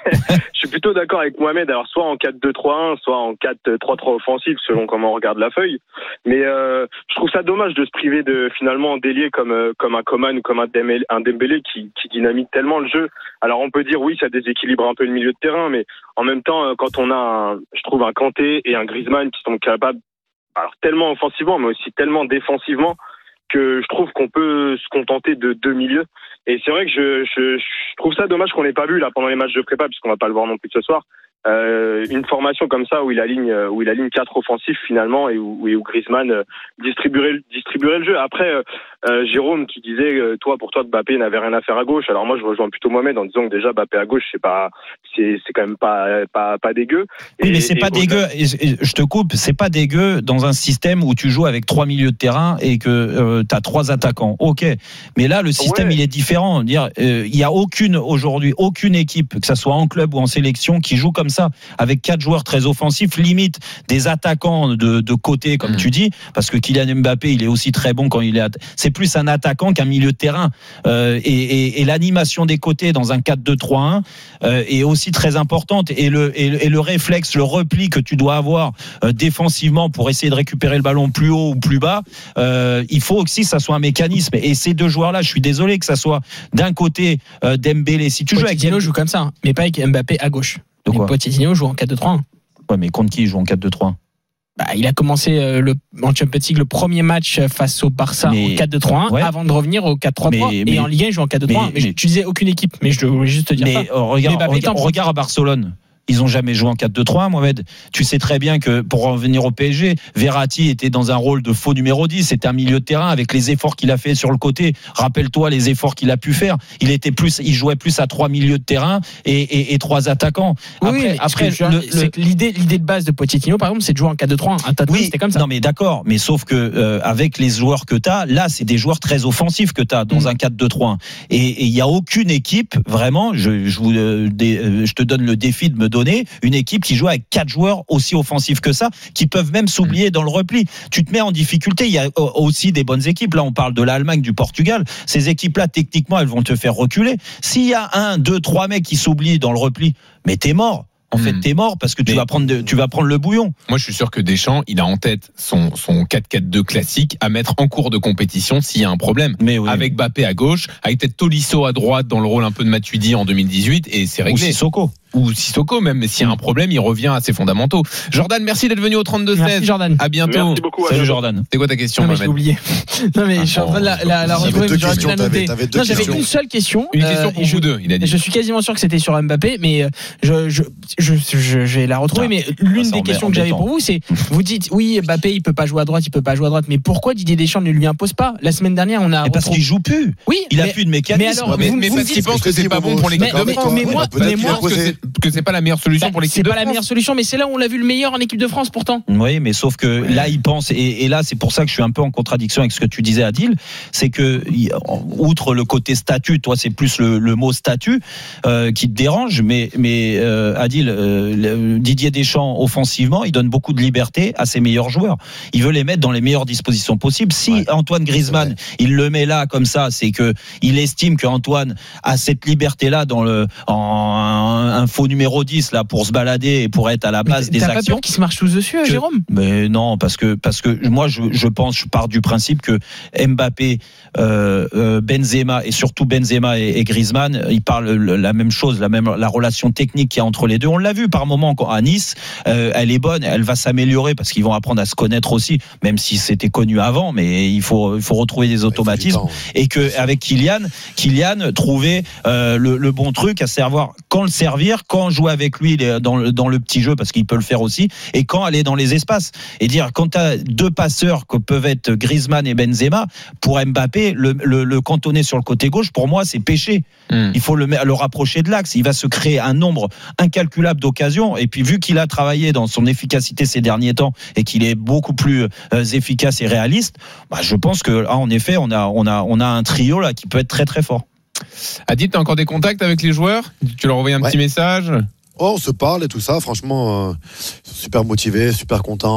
Je suis plutôt d'accord avec Mohamed. Alors, soit en quatre deux trois un, soit en quatre trois trois offensif, selon comment on regarde la feuille. Mais euh, je trouve ça dommage de se priver de finalement d'ailier comme euh, comme un Coman ou comme un Dembélé, un Dembélé qui, qui dynamite tellement le jeu. Alors, on peut dire oui, ça déséquilibre un peu le milieu de terrain, mais en même temps, euh, quand on a, un, je trouve, un Kanté et un Griezmann qui sont capables, alors tellement offensivement, mais aussi tellement défensivement, que je trouve qu'on peut se contenter de deux milieux. Et c'est vrai que je, je, je trouve ça dommage qu'on n'ait pas vu là pendant les matchs de prépa, puisqu'on va pas le voir non plus ce soir. Euh, une formation comme ça où il aligne où il aligne quatre offensifs finalement et où, où Griezmann euh, distribuerait distribuerait le jeu. Après euh, euh, Jérôme qui disait euh, toi pour toi Mbappé n'avait rien à faire à gauche. Alors moi je rejoins plutôt Mohamed en disant que déjà Mbappé à gauche c'est pas c'est c'est quand même pas pas pas dégueu.
Oui,
et,
mais c'est
et
pas dégueu. Et, et, je te coupe, c'est pas dégueu dans un système où tu joues avec trois milieux de terrain et que euh, tu as trois attaquants. OK. Mais là le système ouais. il est différent, dire euh, il y a aucune aujourd'hui aucune équipe que ça soit en club ou en sélection qui joue comme ça, avec quatre joueurs très offensifs, limite des attaquants de, de côté, comme mmh. tu dis, parce que Kylian Mbappé, il est aussi très bon quand il est. At- c'est plus un attaquant qu'un milieu de terrain. Euh, et, et, et l'animation des côtés dans un quatre deux trois un euh, est aussi très importante. Et le, et, et le réflexe, le repli que tu dois avoir euh, défensivement pour essayer de récupérer le ballon plus haut ou plus bas, euh, il faut aussi que ça soit un mécanisme. Et ces deux joueurs-là, je suis désolé que ça soit d'un côté euh, Dembélé. Si tu joues avec
Pochettino joue comme ça, hein, mais pas avec Mbappé à gauche.
De quoi ?
Pochettino joue en quatre deux trois un.
Ouais, mais contre qui il joue en quatre deux trois un ?
Bah, il a commencé euh, le, en Champions League le premier match face au Barça mais, en quatre deux trois un ouais. avant de revenir au quatre trois trois. Mais, et mais, en Ligue un, il joue en quatre deux trois un. Mais, mais, mais tu disais aucune équipe, mais je voulais juste te dire
mais,
ça.
Euh, regarde, mais regarde, regarde à Barcelone. Ils ont jamais joué en quatre deux trois un, Mohamed. Tu sais très bien que pour revenir au P S G, Verratti était dans un rôle de faux numéro dix. C'était un milieu de terrain avec les efforts qu'il a fait sur le côté. Rappelle-toi les efforts qu'il a pu faire. Il était plus, il jouait plus à trois milieux de terrain et, et, et trois attaquants.
Après, oui, après le, le, c'est que l'idée, l'idée de base de Pochettino, par exemple, c'est de jouer en quatre deux trois un. Un Tottenham,
oui,
c'était comme ça.
Non, mais d'accord. Mais sauf que euh, avec les joueurs que t'as, là, c'est des joueurs très offensifs que t'as dans mmh. un quatre deux trois un. Et il y a aucune équipe vraiment. Je, je, vous, euh, des, euh, je te donne le défi de me donner une équipe qui joue avec quatre joueurs aussi offensifs que ça, qui peuvent même s'oublier dans le repli. Tu te mets en difficulté. Il y a aussi des bonnes équipes. Là, on parle de l'Allemagne, du Portugal. Ces équipes-là, techniquement, elles vont te faire reculer. S'il y a un, deux, trois mecs qui s'oublient dans le repli, mais t'es mort. En fait, t'es mort parce que tu vas prendre de, tu vas prendre le bouillon.
Moi, je suis sûr que Deschamps, il a en tête son, son quatre quatre deux classique à mettre en cours de compétition s'il y a un problème.
Mais oui.
Avec Mbappé à gauche, avec peut-être Tolisso à droite dans le rôle un peu de Matuidi en deux mille dix-huit et c'est réglé.
Ou Sissoko.
Ou Sissoko même, mais s'il y a un problème, il revient à ses fondamentaux. Jordan, merci d'être venu au trente-deux seize.
Merci Jordan.
À bientôt.
Merci beaucoup.
Salut Jordan.
C'est quoi ta question,
non, mais
Mohamed ?
j'ai oublié. Non mais ah, je suis en train de la, la, la retrouver.
J'aurais dû la noter.
Non, j'avais une seule question.
Une question pour
euh,
vous
je,
deux, il a dit.
Je suis quasiment sûr que c'était sur Mbappé, mais je, je, je, je, je vais la retrouver. Ah, mais l'une des questions que j'avais pour vous, c'est vous dites oui, Mbappé il peut pas jouer à droite, il peut pas jouer à droite, mais pourquoi Didier Deschamps ne lui impose pas ? La semaine dernière, on a.
Et parce retrouvé... qu'il joue plus.
Oui.
Il a
mais,
plus de mécanisme.
Mais alors,
mais,
vous,
mais
vous
parce qu'il pense que c'est pas bon pour l'équipe de France.
Mais moi, mais moi,
que c'est pas la meilleure solution pour l'équipe de France.
C'est pas la meilleure solution, mais c'est là où on l'a vu le meilleur en équipe de France pourtant.
Oui, mais sauf que là, il pense, et, et là, c'est pour ça que je suis un peu en contradiction avec ce que tu disais, Adil, c'est que, outre le côté statut, toi, c'est plus le, le mot statut euh, qui te dérange, mais, mais euh, Adil, euh, Didier Deschamps, offensivement, il donne beaucoup de liberté à ses meilleurs joueurs. Il veut les mettre dans les meilleures dispositions possibles. Si ouais. Antoine Griezmann, il le met là comme ça, c'est que il estime qu'Antoine a cette liberté-là dans le en un, un faux numéro dix là pour se balader et pour être à la base des
actions.
T'as
pas peur qu'il se marche tous dessus,
que,
Jérôme ?
Mais non, parce que parce que moi je, je pense, je pars du principe que Mbappé, euh, euh, Benzema et surtout Benzema et, et Griezmann, ils parlent la même chose, la même la relation technique qu'il y a entre les deux. On l'a vu par moment à Nice, euh, elle est bonne, elle va s'améliorer parce qu'ils vont apprendre à se connaître aussi, même si c'était connu avant, mais il faut il faut retrouver des automatismes et que avec Kylian, Kylian trouver euh, le, le bon truc, à savoir quand le servir, quand jouer avec lui dans le, dans le petit jeu parce qu'il peut le faire aussi, et quand aller dans les espaces et dire quand tu as deux passeurs que peuvent être Griezmann et Benzema, pour Mbappé le, le, le cantonner sur le côté gauche, pour moi c'est péché. Mmh. Il faut le, le rapprocher de l'axe, il va se créer un nombre incalculable d'occasions, et puis vu qu'il a travaillé dans son efficacité ces derniers temps et qu'il est beaucoup plus euh, efficace et réaliste, bah, je pense que là, en effet on a, on, a, on a un trio là qui peut être très très fort.
Adil, tu as encore des contacts avec les joueurs ? Tu leur envoies un ouais. petit message ?
Oh, on se parle et tout ça, franchement, euh, super motivé, super content.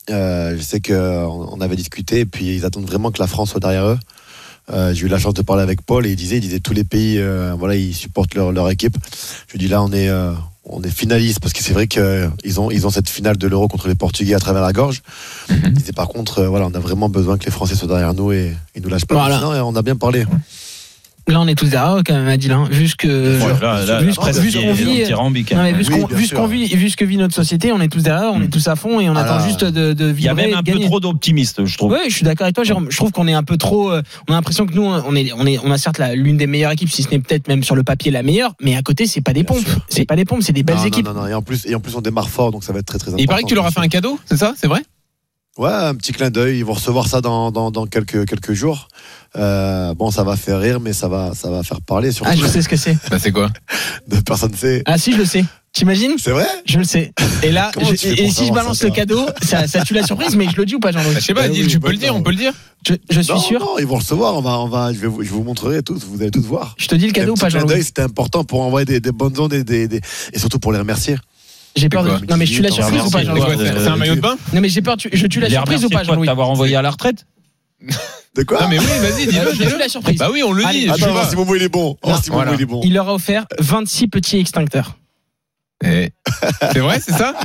Euh, je sais qu'on on avait discuté et puis ils attendent vraiment que la France soit derrière eux. Euh, j'ai eu la chance de parler avec Paul et il disait, il disait tous les pays, euh, voilà, ils supportent leur, leur équipe. Je lui dis là, on est, euh, on est finaliste parce que c'est vrai qu'ils ont, ils ont cette finale de l'Euro contre les Portugais à travers la gorge. Mm-hmm. Il disait par contre, euh, voilà, on a vraiment besoin que les Français soient derrière nous et ils nous lâchent pas.
Voilà.
Non, on a bien parlé.
Là, on est tous derrière quand même, Adil. Hein. Vu ce que,
Ouais, là, là,
vu
là,
ce
presque
vu ce qu'on vit,
dithyrambique, hein.
non, mais vu ce
Oui,
qu'on,
bien
vu ce qu'on
sûr.
vit, vu ce que vit notre société, on est tous derrière, on est tous à fond et on
Ah
attend
là.
juste de, de
Il y a
vibrer
même
et
un
de
peu
gagner.
trop d'optimistes, je trouve.
Oui, je suis d'accord avec toi, Jérôme. Je trouve qu'on est un peu trop. euh, on a l'impression que nous, on est, on est, on a certes la, l'une des meilleures équipes, si ce n'est peut-être même sur le papier la meilleure, mais à côté, c'est pas des
Bien
pompes.
sûr.
C'est pas des pompes, c'est des belles
non,
équipes.
Non, non, non. Et en plus, et en plus, on démarre fort, donc ça va être très, très important.
Il paraît que tu leur as fait un cadeau, c'est ça? C'est vrai?
Ouais, un petit clin d'œil. Ils vont recevoir ça dans, dans, dans quelques, quelques jours. Euh, bon, ça va faire rire, mais ça va, ça va faire parler. Surtout
Ah, je sais ce que c'est.
Bah, c'est quoi?
de personne sait.
Ah, si, je le sais. T'imagines?
C'est vrai?
Je le sais. Et là,
Comment
je-
tu fais
et
pour
si je
savoir
balance
ça,
le
toi
cadeau, ça, ça tue la surprise, mais je le dis ou pas, Jean-Louis?
Bah, je sais pas,
Eh
Adil,
oui,
tu peux le dire,
d'accord.
on peut le dire.
Je, je suis
non,
sûr.
Non, ils vont le recevoir. On va, on va, je, vais vous, je vous montrerai tous. Vous allez tous voir.
Je te dis le cadeau
Un
ou
petit
pas,
clin
Jean-Louis?
d'œil, c'était important pour envoyer des, des bonnes ondes et, des, des- et surtout pour les remercier.
J'ai peur
C'est
de.
quoi
Non, mais je tue la
Attends,
surprise ou pas,
merci.
C'est
Jean-Louis?
quoi, c'est-
Euh,
c'est un maillot de bain?
Non, mais j'ai peur, tu- je tue la
Les
surprise ou
remercier
pas,
de quoi,
Jean-Louis?
t'avoir envoyé à la retraite?
De quoi?
Non, mais oui, vas-y, dis-le,
Je tue
dis-le.
la surprise.
Bah oui, on le
Allez,
dit. je sais
Attends,
pas.
si Momo il est bon. Oh,
Non,
si Momo
voilà.
il est bon.
Il leur a offert vingt-six petits extincteurs.
Eh, c'est vrai, c'est ça?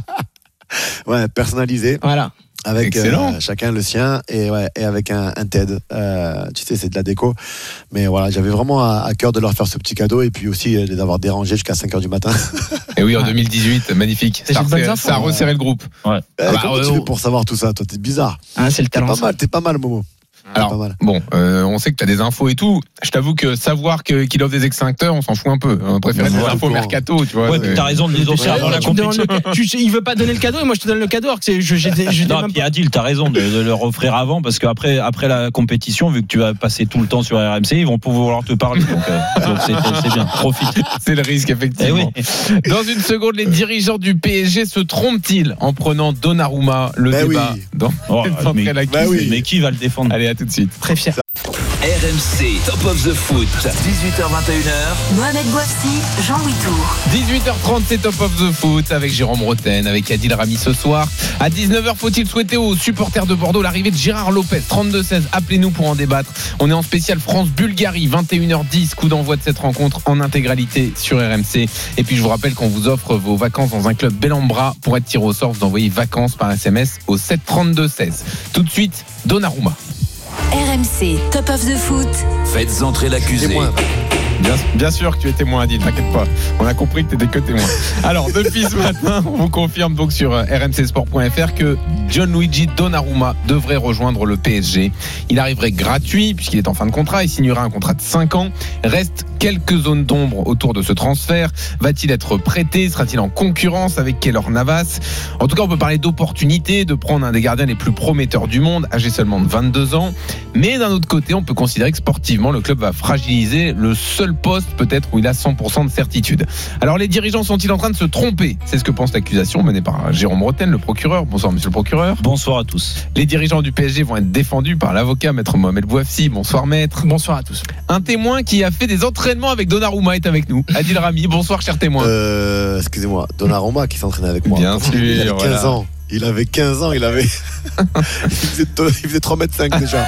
Ouais, personnalisé.
Voilà.
Avec
Excellent.
euh, chacun le sien et, ouais, et avec un, un T E D. Euh, tu sais, c'est de la déco. Mais voilà, j'avais vraiment à, à cœur de leur faire ce petit cadeau et puis aussi euh, de les avoir dérangés jusqu'à cinq heures du matin.
Et oui, en deux mille dix-huit, magnifique.
C'est
Ça a
une bonne
resserré-
info,
ça a
hein.
resserré le groupe.
Ouais.
Eh,
bah,
comment
euh,
tu
on-
fais pour savoir tout ça? Toi, t'es bizarre.
Ah, c'est le
T'es
talent.
pas
ça.
mal, t'es pas mal, Momo.
Alors,
Pas mal.
bon, euh, on sait que tu as des infos et tout. Je t'avoue que savoir que, qu'il offre des extincteurs, on s'en fout un peu. On préfère
Ouais,
des
ouais,
infos
ouais.
mercato, tu vois.
Ouais,
c'est-
mais t'as raison de les offrir avant la
Tu me demandes
compétition.
le- tu sais, il veut pas donner le cadeau et moi je te donne le cadeau alors que c'est, je, j'étais, j'étais
Non,
même
puis
pas-
Adil, t'as raison de, de leur offrir avant parce qu'après après la compétition, vu que tu vas passer tout le temps sur R M C, ils vont pouvoir te parler. Donc, euh, donc c'est, c'est bien, profite.
C'est le risque, effectivement.
Eh oui.
Dans une seconde, les dirigeants du P S G se trompent-ils en prenant Donnarumma? Le
Ben
débat
oui.
dans
Oh,
d'entrée
mais,
à la
bah
cuisine.
oui.
mais qui va le défendre?
Allez, à tout de suite.
très fier.
R M C Top of the Foot, dix-huit heures vingt et une heures.
Mohamed Bouafsi, Jean-Louis Tour.
dix-huit heures trente, c'est Top of the Foot avec Jérôme Roten, avec Adil Rami ce soir. À dix-neuf heures, faut-il souhaiter aux supporters de Bordeaux l'arrivée de Gérard Lopez, trente-deux seize. Appelez-nous pour en débattre. On est en spécial France-Bulgarie, vingt et une heures dix. Coup d'envoi de cette rencontre en intégralité sur R M C. Et puis je vous rappelle qu'on vous offre vos vacances dans un club bel en bras. Pour être tiré au sort, vous envoyez vacances par S M S au sept trente-deux seize. Tout de suite, Donnarumma.
R M C, Top of the Foot.
Faites entrer l'accusé.
Témoin.
Bien, bien sûr que tu es témoin, Adil, t'inquiète pas. On a compris que tu n'étais que témoin. Alors, depuis ce matin, on vous confirme donc sur r m c sport point f r que Gianluigi Donnarumma devrait rejoindre le P S G. Il arriverait gratuit puisqu'il est en fin de contrat. Il signera un contrat de cinq ans. Reste quelques zones d'ombre autour de ce transfert. Va-t-il être prêté? Sera-t-il en concurrence avec Keylor Navas? En tout cas, on peut parler d'opportunité de prendre un des gardiens les plus prometteurs du monde, âgé seulement de vingt-deux ans. Mais d'un autre côté, on peut considérer que sportivement, le club va fragiliser le seul poste peut-être où il a cent pour cent de certitude. Alors les dirigeants sont-ils en train de se tromper? C'est ce que pense l'accusation menée par Jérôme Roten, le procureur. Bonsoir monsieur le procureur.
Bonsoir à tous.
Les dirigeants du P S G vont être défendus par l'avocat maître Mohamed Bouafsi. Bonsoir maître.
Bonsoir à tous.
Un témoin qui a fait des entraînements avec Donnarumma est avec nous. Adil Rami, bonsoir cher témoin.
Euh, excusez-moi, Donnarumma qui s'entraînait avec moi.
Bien
Quand
sûr,
il avait quinze
voilà.
ans. Il avait quinze ans, il avait. il, faisait, il faisait trois mètres cinq déjà.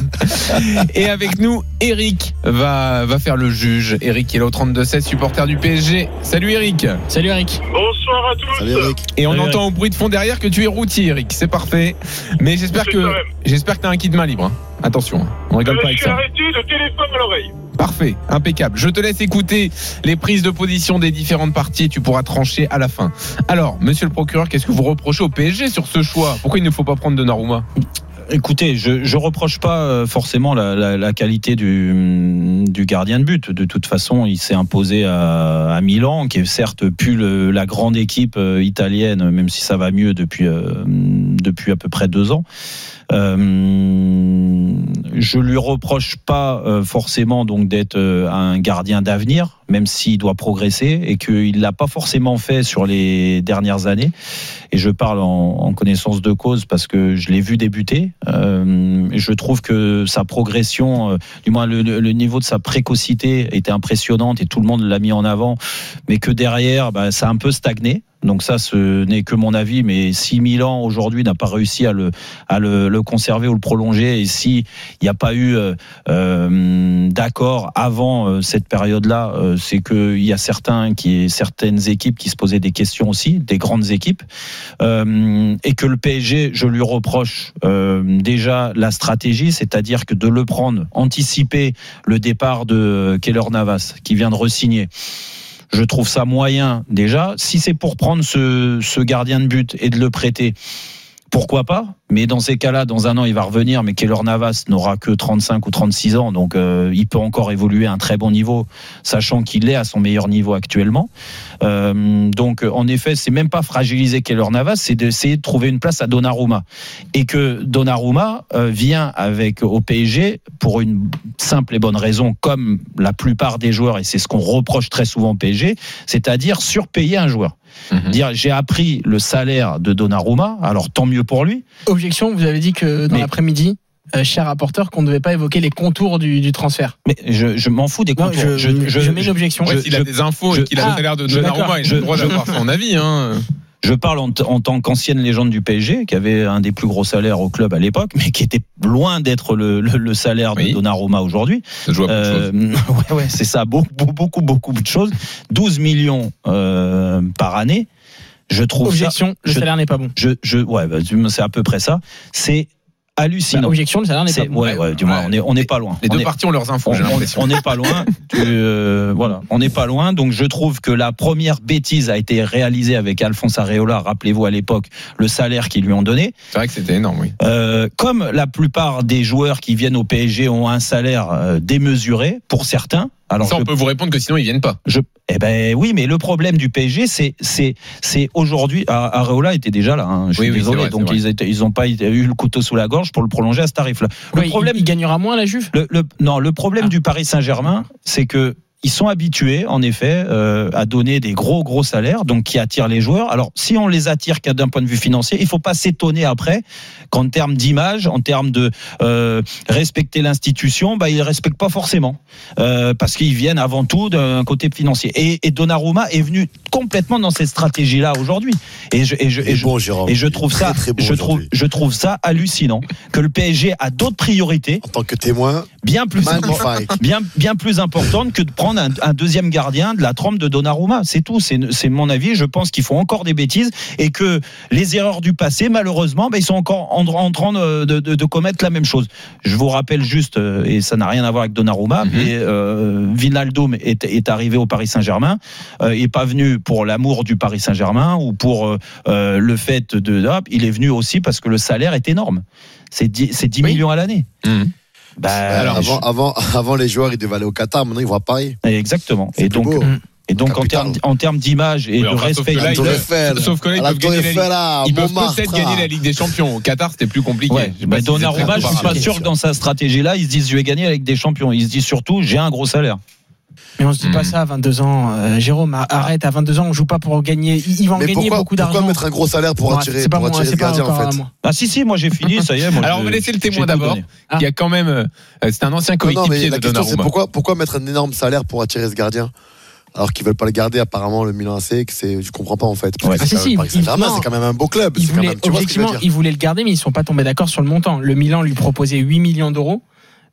Et avec nous, Eric va, va faire le juge. Eric est là au trente-deux seize, supporter du P S G. Salut Eric.
Salut Eric.
Bonsoir à tous.
Salut Eric.
Et on
Salut,
entend au bruit de fond derrière que tu es routier, Eric. C'est parfait. Mais j'espère
C'est
que
quand même.
j'espère que t'as un kit main libre. hein. Attention, hein. on rigole
Euh,
pas
je
avec
suis
ça.
arrêté, le téléphone à l'oreille.
Parfait, impeccable. Je te laisse écouter les prises de position des différentes parties et tu pourras trancher à la fin. Alors, monsieur le procureur, qu'est-ce que vous reprochez au P S G sur ce choix? Pourquoi il ne faut pas prendre Donnarumma?
Écoutez, je je reproche pas euh, forcément la, la, la qualité du, du gardien de but. De toute façon, il s'est imposé à, à Milan, qui est certes plus le, la grande équipe euh, italienne, même si ça va mieux depuis euh, depuis à peu près deux ans. Euh, je lui reproche pas euh, forcément donc d'être euh, un gardien d'avenir, même s'il doit progresser et qu'il l'a pas forcément fait sur les dernières années. Et je parle en, en connaissance de cause parce que je l'ai vu débuter. Euh, et je trouve que sa progression, euh, du moins le, le niveau de sa précocité était impressionnante et tout le monde l'a mis en avant, mais que derrière, bah, ça a un peu stagné. Donc ça, ce n'est que mon avis. Mais si Milan aujourd'hui n'a pas réussi à le, à le, le conserver ou le prolonger, et si il n'y a pas eu euh, euh, d'accord avant euh, cette période-là, euh, c'est qu'il y a certains qui, certaines équipes qui se posaient des questions aussi, des grandes équipes, euh, et que le P S G, je lui reproche euh, déjà la stratégie, c'est-à-dire que de le prendre, anticiper le départ de Keylor Navas, qui vient de re-signer. Je trouve ça moyen déjà. Si c'est pour prendre ce, ce gardien de but et de le prêter, pourquoi pas ? Mais dans ces cas-là, dans un an, il va revenir. Mais Keylor Navas n'aura que trente-cinq ou trente-six ans, donc euh, il peut encore évoluer à un très bon niveau, sachant qu'il est à son meilleur niveau actuellement. Euh, donc, en effet, c'est même pas fragiliser Keylor Navas, c'est d'essayer de trouver une place à Donnarumma. Et que Donnarumma euh, vient avec au P S G pour une simple et bonne raison, comme la plupart des joueurs, et c'est ce qu'on reproche très souvent au P S G, c'est-à-dire surpayer un joueur. Mmh. Dire j'ai appris le salaire de Donnarumma, alors tant mieux pour lui.
Objection, vous avez dit que dans Mais... l'après-midi, euh, cher rapporteur, qu'on ne devait pas évoquer les contours du, du transfert.
Mais je, je m'en fous des contours.
Non, je, je, je, je mets une objection.
Ouais, s'il a des infos
je,
et qu'il a ah, le salaire de Donnarumma, il a le droit d'avoir son avis. Hein.
Je parle en, t- en tant qu'ancienne légende du P S G, qui avait un des plus gros salaires au club à l'époque, mais qui était loin d'être le, le, le salaire oui. de Donnarumma aujourd'hui.
Ça joue à euh,
beaucoup de choses. Ouais, ouais, c'est ça, beaucoup, beaucoup, beaucoup de choses. douze millions euh, par année. Je trouve
Objection,
ça,
le
je,
salaire n'est pas bon.
Je, je, ouais, bah, c'est à peu près ça. C'est hallucinant.
Bah, objection, le salaire n'est
c'est,
pas bon.
Ouais, ouais, du moins, on est, on n'est pas loin.
Les
on
deux
est,
parties ont leurs infos, j'ai l'impression.
On n'est pas loin. Tu, euh, voilà, on n'est pas loin. Donc, je trouve que la première bêtise a été réalisée avec Alphonse Areola. Rappelez-vous à l'époque le salaire qu'ils lui ont donné.
C'est vrai que c'était énorme, oui.
Euh, comme la plupart des joueurs qui viennent au P S G ont un salaire euh, démesuré pour certains.
Alors ça, on je, peut vous répondre que sinon ils viennent pas.
Je, eh ben oui, mais le problème du P S G, c'est c'est c'est aujourd'hui. Areola était déjà là. Hein, je
oui,
suis
oui,
désolé.
vrai,
donc ils étaient, ils ont pas eu le couteau sous la gorge pour le prolonger à ce tarif-là. Le
oui,
problème,
il, il gagnera moins la Juve.
Le, le, non, le problème ah. du Paris Saint-Germain, c'est que ils sont habitués, en effet, euh, à donner des gros gros salaires, donc qui attirent les joueurs. Alors, si on les attire qu'à d'un point de vue financier, il faut pas s'étonner après qu'en termes d'image, en termes de euh, respecter l'institution, bah ils respectent pas forcément, euh, parce qu'ils viennent avant tout d'un côté financier. Et, et Donnarumma est venu complètement dans cette stratégie-là aujourd'hui. Et je et je et je,
bon, Jérôme,
et je trouve ça,
très, très bon
je trouve je trouve ça hallucinant que le P S G a d'autres priorités
en tant que témoin,
bien plus bien bien plus importantes que de prendre Un, un deuxième gardien de la trempe de Donnarumma, c'est tout, c'est, c'est mon avis. Je pense qu'ils font encore des bêtises et que les erreurs du passé, malheureusement, ben, ils sont encore en, en train de, de, de commettre la même chose. Je vous rappelle juste, et ça n'a rien à voir avec Donnarumma, mm-hmm. mais euh, Wijnaldum est, est arrivé au Paris Saint-Germain, euh, il n'est pas venu pour l'amour du Paris Saint-Germain ou pour euh, le fait de, hop, il est venu aussi parce que le salaire est énorme. C'est dix, c'est dix oui. millions à l'année. Mm-hmm.
Bah, alors, avant, avant, avant, les joueurs, ils devaient aller au Qatar. Maintenant, ils vont à Paris.
Exactement. C'est et donc, beau. et donc en termes, en termes d'image et oui, de enfin, respect,
sauf que là, ils, sauf que là, ils peuvent, gagner la, là, ils peuvent peut-être gagner la Ligue des Champions. Au Qatar, c'était plus compliqué.
Ouais, mais Donnarumma, je suis pas sûr que dans sa stratégie-là, ils se disent je vais gagner la Ligue des Champions. Ils se disent surtout j'ai un gros salaire.
Mais on se dit mmh. pas ça à vingt-deux ans, euh, Jérôme. Arrête, à vingt-deux ans, on joue pas pour gagner. Ils vont mais gagner
pourquoi,
beaucoup d'argent.
Pourquoi mettre un gros salaire pour attirer, pour attirer ce gardien en fait?
Ah si si, moi j'ai fini, ça y est. Moi,
alors
je,
on va laisser le témoin d'abord. Ah. Il y a quand même, euh, c'est un ancien coéquipier non, non, mais de
la question,
Donnarumma.
C'est pourquoi, pourquoi mettre un énorme salaire pour attirer ce gardien? Alors qu'ils veulent pas le garder, apparemment le Milan A C, que c'est, je comprends pas en fait.
Ouais. Ah, si, si,
Paris Saint-Germain, c'est quand même un beau club.
Ils voulaient,
même, tu
objectivement,
vois ce
ils voulaient le garder, mais ils sont pas tombés d'accord sur le montant. Le Milan lui proposait huit millions d'euros.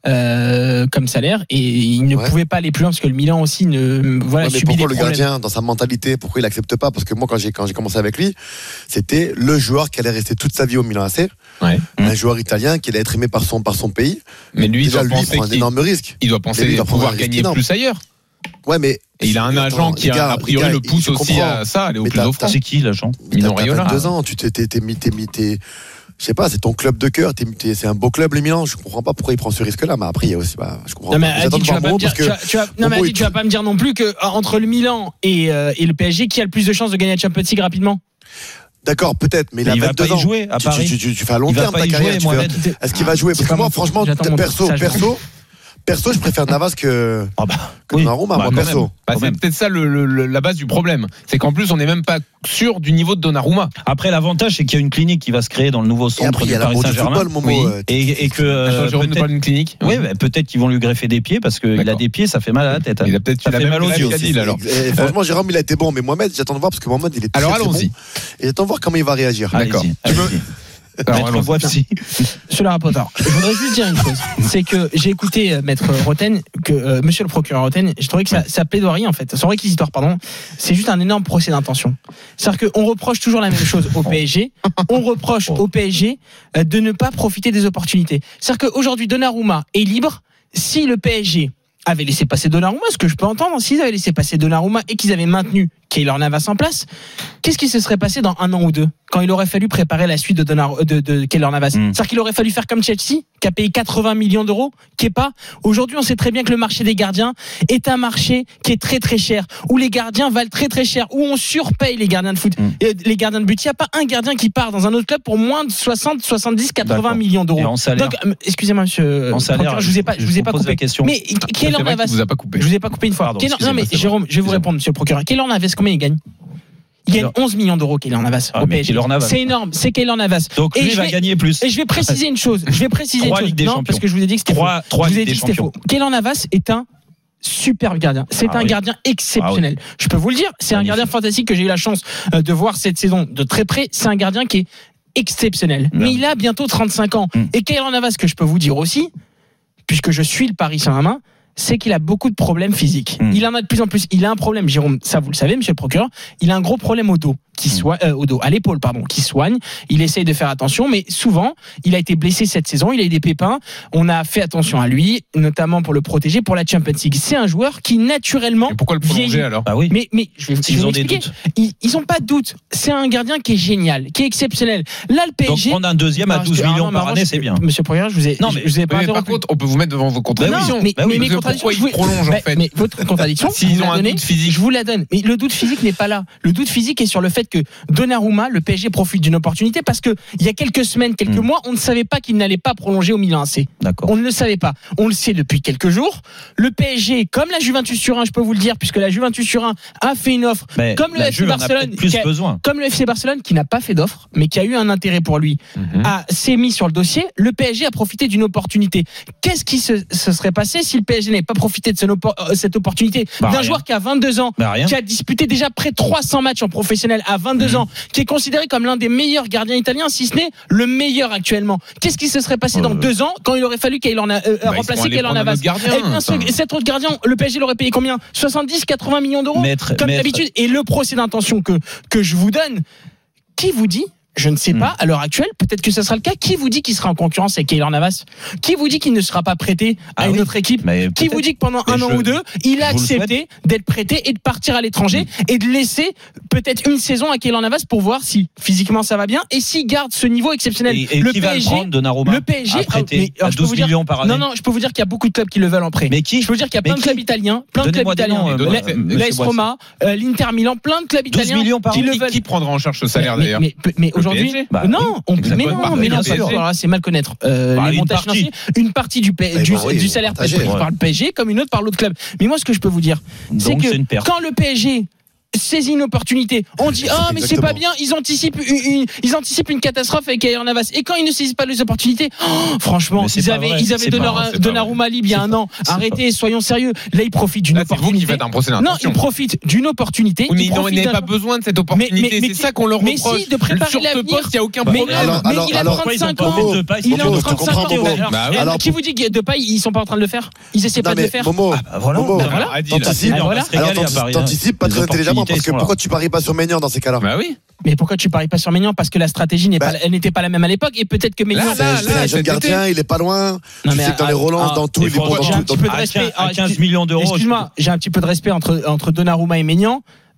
Euh, comme salaire et il ne ouais. pouvait pas aller plus loin parce que le Milan aussi ne voilà
ouais, mais
subit des
pourquoi
problèmes.
Le gardien dans sa mentalité pourquoi il accepte pas parce que moi quand j'ai quand j'ai commencé avec lui c'était le joueur qui allait rester toute sa vie au Milan A C ouais. un mmh. joueur italien qui allait être aimé par son par son pays
mais lui
déjà
il
lui prend un énorme risque
il doit penser doit pouvoir gagner énorme. Plus ailleurs
ouais mais
et il a un agent attends, qui a, a priori gars, le pousse aussi comprends. À ça aller au plus offrant
c'est qui l'agent
Mino Raiola vingt-deux ans tu t'es t'es mis t'es mis t'es je sais pas, c'est ton club de cœur, t'es, t'es, c'est un beau club les Milan, je comprends pas pourquoi il prend ce risque-là, mais après il y a aussi, bah, je comprends
non,
pas.
Mais Adi, tu vas pas me dire, tu vas, tu vas, non mais Adi, tu vas pas me dire non plus que entre le Milan et, euh, et le P S G, qui a le plus de chances de gagner la Champions League rapidement?
D'accord, peut-être, mais il,
il
a
va pas y jouer à Paris.
Tu, tu, tu, tu fais à long terme ta carrière.
Jouer,
est-ce qu'il va jouer? Parce que moi, franchement, perso, perso. perso, je préfère Navas que,
ah bah,
que
oui.
Donnarumma,
bah,
moi, perso.
Bah, c'est peut-être ça le, le, le, la base du problème. C'est qu'en plus, on n'est même pas sûr du niveau de Donnarumma.
Après, l'avantage, c'est qu'il y a une clinique qui va se créer dans le nouveau centre du Paris Saint-Germain.
Oui.
Et, et que. Euh,
Attends, Jérôme nous parle d'une clinique.
Oui, bah, peut-être qu'ils vont lui greffer des pieds parce qu'il a des pieds, ça fait mal à la tête.
Il a peut-être
ça fait mal aux yeux.
Dit, alors.
Et, et, franchement, Jérôme, il a été bon, mais Mohamed, j'attends de voir parce que Mohamed, il est très,
alors,
très
allons-y.
bon. Et j'attends de voir comment il va réagir.
D'accord.
Alors, Maître Boissy.
Monsieur le rapporteur, je voudrais juste dire une chose. C'est que j'ai écouté euh, Maître Roten, que euh, Monsieur le procureur Roten, je trouvais que sa, sa plaidoirie, en fait, son réquisitoire, pardon, c'est juste un énorme procès d'intention. C'est-à-dire qu'on reproche toujours la même chose au P S G. On reproche au P S G euh, de ne pas profiter des opportunités. C'est-à-dire qu'aujourd'hui, Donnarumma est libre. Si le P S G avait laissé passer Donnarumma, ce que je peux entendre, s'ils avaient laissé passer Donnarumma et qu'ils avaient maintenu Keylor Navas en place, qu'est-ce qui se serait passé dans un an ou deux quand il aurait fallu préparer la suite de, Donnar- de, de Keylor Navas? mm. C'est-à-dire qu'il aurait fallu faire comme Chelsea, qui a payé quatre-vingts millions d'euros, qui est pas. Aujourd'hui, on sait très bien que le marché des gardiens est un marché qui est très très cher, où les gardiens valent très très cher, où on surpaye les gardiens de foot, mm. et les gardiens de but. Il n'y a pas un gardien qui part dans un autre club pour moins de soixante, soixante-dix, quatre-vingts D'accord. millions d'euros.
Et en salaire.
Donc, excusez-moi, monsieur.
En salaire,
je vous ai pas, je vous ai pas coupé.
Mais
Keylor Navas,
vous a pas coupé.
Je vous ai pas coupé une fois.
Pardon,
Keylor, non mais Jérôme, je vais vous répondre, monsieur le procureur. Keylor Navas, combien il gagne? Il gagne onze millions d'euros, Keylor Navas,
ah,
au P S G.
Navas.
C'est énorme, c'est Keylor Navas.
Donc lui, il va gagner plus.
Et je vais préciser une chose. Je vais préciser une chose. Non, parce que je vous ai dit que c'était
trois,
faux.
Trois
je vous ai dit que c'était faux. Keylor Navas est un superbe gardien. C'est ah, un oui. gardien exceptionnel. Ah, oui. Je peux vous le dire. C'est Magnifique. Un gardien fantastique que j'ai eu la chance de voir cette saison de très près. C'est un gardien qui est exceptionnel. Bien. Mais il a bientôt trente-cinq ans. Hum. Et Keylor Navas, que je peux vous dire aussi, puisque je suis le Paris Saint-Germain, c'est qu'il a beaucoup de problèmes physiques. Mmh. Il en a de plus en plus. Il a un problème, Jérôme, ça vous le savez, monsieur le procureur, il a un gros problème au dos, qui soigne, euh, au dos, à l'épaule, pardon, qui soigne. Il essaye de faire attention, mais souvent, il a été blessé cette saison, il a eu des pépins. On a fait attention à lui, notamment pour le protéger pour la Champions League. C'est un joueur qui, naturellement.
Et pourquoi le prolonger vieillit. Alors?
Bah oui.
Mais, mais je vais, je vais m'expliquer. Ils, ils ont pas de doute. C'est un gardien qui est génial, qui est exceptionnel. Là, le P S G.
Donc prendre un deuxième à douze millions par année, c'est bien.
Monsieur le procureur, je vous ai,
non, mais,
je vous ai pas
mais par contre, on peut vous mettre devant vos contradictions.
Non, mais,
bah oui,
mais mes contradictions,
pourquoi ils prolongent, en fait.
Mais votre contradiction,
s'ils ont un doute physique,
je vous la donne. Mais le doute physique n'est pas là. Le doute physique est sur le fait que Donnarumma, le P S G profite d'une opportunité parce que il y a quelques semaines, quelques mmh. mois, on ne savait pas qu'il n'allait pas prolonger au Milan A C.
D'accord.
On ne le savait pas. On le sait depuis quelques jours. Le P S G, comme la Juventus Turin, je peux vous le dire, puisque la Juventus Turin a fait une offre,
mais
comme le F C Barcelone,
plus
a,
besoin.
comme le F C Barcelone qui n'a pas fait d'offre, mais qui a eu un intérêt pour lui, mmh. a s'est mis sur le dossier. Le P S G a profité d'une opportunité. Qu'est-ce qui se, se serait passé si le P S G n'avait pas profité de cette opportunité bah, d'un rien. joueur qui a vingt-deux ans, bah, qui a disputé déjà près de trois cents matchs en professionnel à vingt-deux mmh. ans, qui est considéré comme l'un des meilleurs gardiens italiens, si ce n'est le meilleur actuellement. Qu'est-ce qui se serait passé euh... dans deux ans quand il aurait fallu qu'il en a euh, bah, remplacé Keylor Navas? Eh bien, ce, cet autre gardien, le P S G l'aurait payé combien? soixante-dix, quatre-vingts millions d'euros, maître, comme maître. d'habitude. Et le procès d'intention que que je vous donne, qui vous dit? Je ne sais pas, à l'heure actuelle, peut-être que ce sera le cas. Qui vous dit qu'il sera en concurrence avec Keylor Navas? Qui vous dit qu'il ne sera pas prêté à ah une oui, autre équipe? Qui vous dit que pendant un je, an ou deux, il a accepté d'être prêté et de partir à l'étranger mmh. et de laisser peut-être une saison à Keylor Navas pour voir si physiquement ça va bien et s'il garde ce niveau exceptionnel?
Et, et
le
qui
P S G,
va le prendre, Donnarumma,
le P S G,
prêté
mais, alors,
à douze
dire,
millions par année?
Non, non, je peux vous dire qu'il y a beaucoup de clubs qui le veulent en prêt.
Mais qui?
Je peux vous dire qu'il y a plein de clubs italiens, plein de clubs italiens, l'A S Roma, l'Inter Milan, plein de clubs italiens qui le veulent.
Qui prendra en charge ce salaire d'ailleurs?
Mais aujourd'hui, non. On, mais non, mais non, alors c'est mal connaître euh, bah, les montages financiers. Une partie du, P, du, oui, du salaire peut être prise ouais. par le P S G, comme une autre par l'autre club. Mais moi, ce que je peux vous dire, donc, c'est que c'est quand le P S G saisit une opportunité, on dit ah oh, mais c'est pas bien, ils anticipent une, une, ils anticipent une catastrophe avec Keylor Navas. Et quand ils ne saisissent pas les opportunités, oh, franchement, ils avaient, ils avaient Donnarumma libre il y a un an. Arrêtez, soyons sérieux. Là, ils profitent d'une opportunité.
C'est vous qui faites un procès d'intention.
Non, ils profitent d'une opportunité.
Oui, mais ils n'avaient pas besoin de cette opportunité. C'est ça qu'on leur reproche.
Mais si, de préparer l'avenir.
Sur ce poste, il n'y a aucun problème.
Mais il a trente-cinq ans. Il est en trente-cinq ans. Qui vous dit que Depay, ils sont pas en train de le faire? Ils essaient pas de le faire.
Momo,
voilà.
T'anticipes pas très intelligemment parce que pourquoi tu paries pas sur Maignan dans ces cas-là?
Bah oui.
Mais pourquoi tu paries pas sur Maignan? Parce que la stratégie n'est bah, pas, elle n'était pas la même à l'époque et peut-être que Maignan.
C'est un jeune gardien, il est pas loin.
Non,
tu sais que dans les relances, dans tout, il est bon dans tout.
J'ai un petit peu de respect.
À quinze millions d'euros.
Excuse-moi, j'ai un petit peu de respect entre entre Donnarumma et Maignan.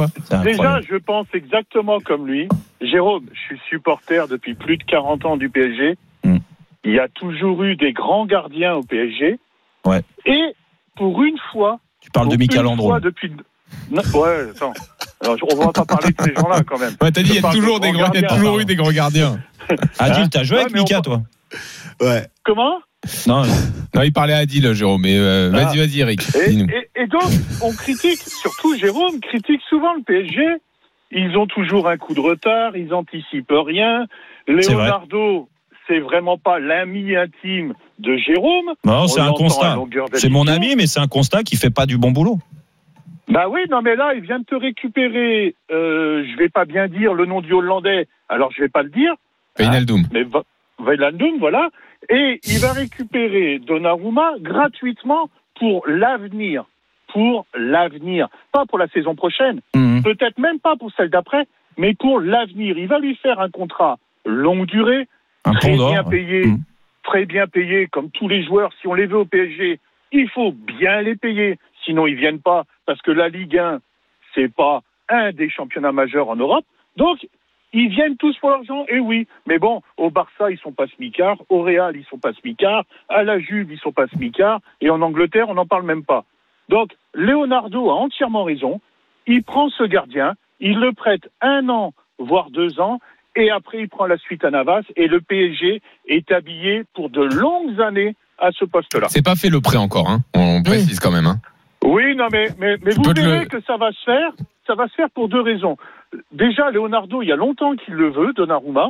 fois.
Déjà, je pense exactement comme lui. Jérôme, je suis supporter depuis plus de quarante ans du P S G. Mm. Il y a toujours eu des grands gardiens au P S G.
Ouais.
Et pour une fois...
Tu parles de Michael Landreau.
Depuis... Non, ouais, attends. Alors, on va pas parler de ces gens-là quand même.
Ouais, t'as dit, il y a
parle
toujours
de
des
grands
grands, il y a
gardiens.
toujours eu des grands gardiens.
Adil, t'as joué
Ouais,
avec
mais on
Mika,
va-
toi?
Ouais.
Comment?
Non.
Non, il parlait à Adil, Jérôme, mais euh,
Ah.
vas-y, vas-y, Eric.
Et,
Dis-nous.
et- et donc, on critique, surtout Jérôme, critique souvent le P S G. Ils ont toujours un coup de retard, ils anticipent rien. Leonardo, c'est vraiment pas l'ami intime de Jérôme.
Non,
On
c'est un
l'entend à
constat.
longueur
C'est mon
d'émission.
ami, mais c'est un constat qui fait pas du bon boulot.
Bah oui, non mais là, il vient de te récupérer, euh, je vais pas bien dire le nom du Hollandais, alors je vais pas le dire.
Wijnaldum.
Mais Va- Wijnaldum, voilà. Et il va récupérer Donnarumma gratuitement pour l'avenir. Pour l'avenir. Pas pour la saison prochaine.
Mmh.
Peut-être même pas pour celle d'après, mais pour l'avenir. Il va lui faire un contrat longue durée,
Un
très
pont d'or,
bien
ouais.
payé,
Mmh.
très bien payé, comme tous les joueurs. Si on les veut au P S G, il faut bien les payer. Sinon, ils viennent pas, parce que la Ligue un, c'est pas un des championnats majeurs en Europe. Donc, ils viennent tous pour l'argent, et oui. Mais bon, au Barça, ils sont pas smicards. Au Real, ils sont pas smicards. À la Juve, ils sont pas smicards. Et en Angleterre, on n'en parle même pas. Donc, Leonardo a entièrement raison. Il prend ce gardien, il le prête un an, voire deux ans, et après, il prend la suite à Navas. Et le P S G est habillé pour de longues années à ce poste-là.
C'est pas fait le prêt encore, hein. On précise quand même, hein.
Oui, non, mais, mais, mais
Tu
vous
peux te
verrez
le-
que ça va se faire. Ça va se faire pour deux raisons. Déjà, Leonardo, il y a longtemps qu'il le veut, Donnarumma.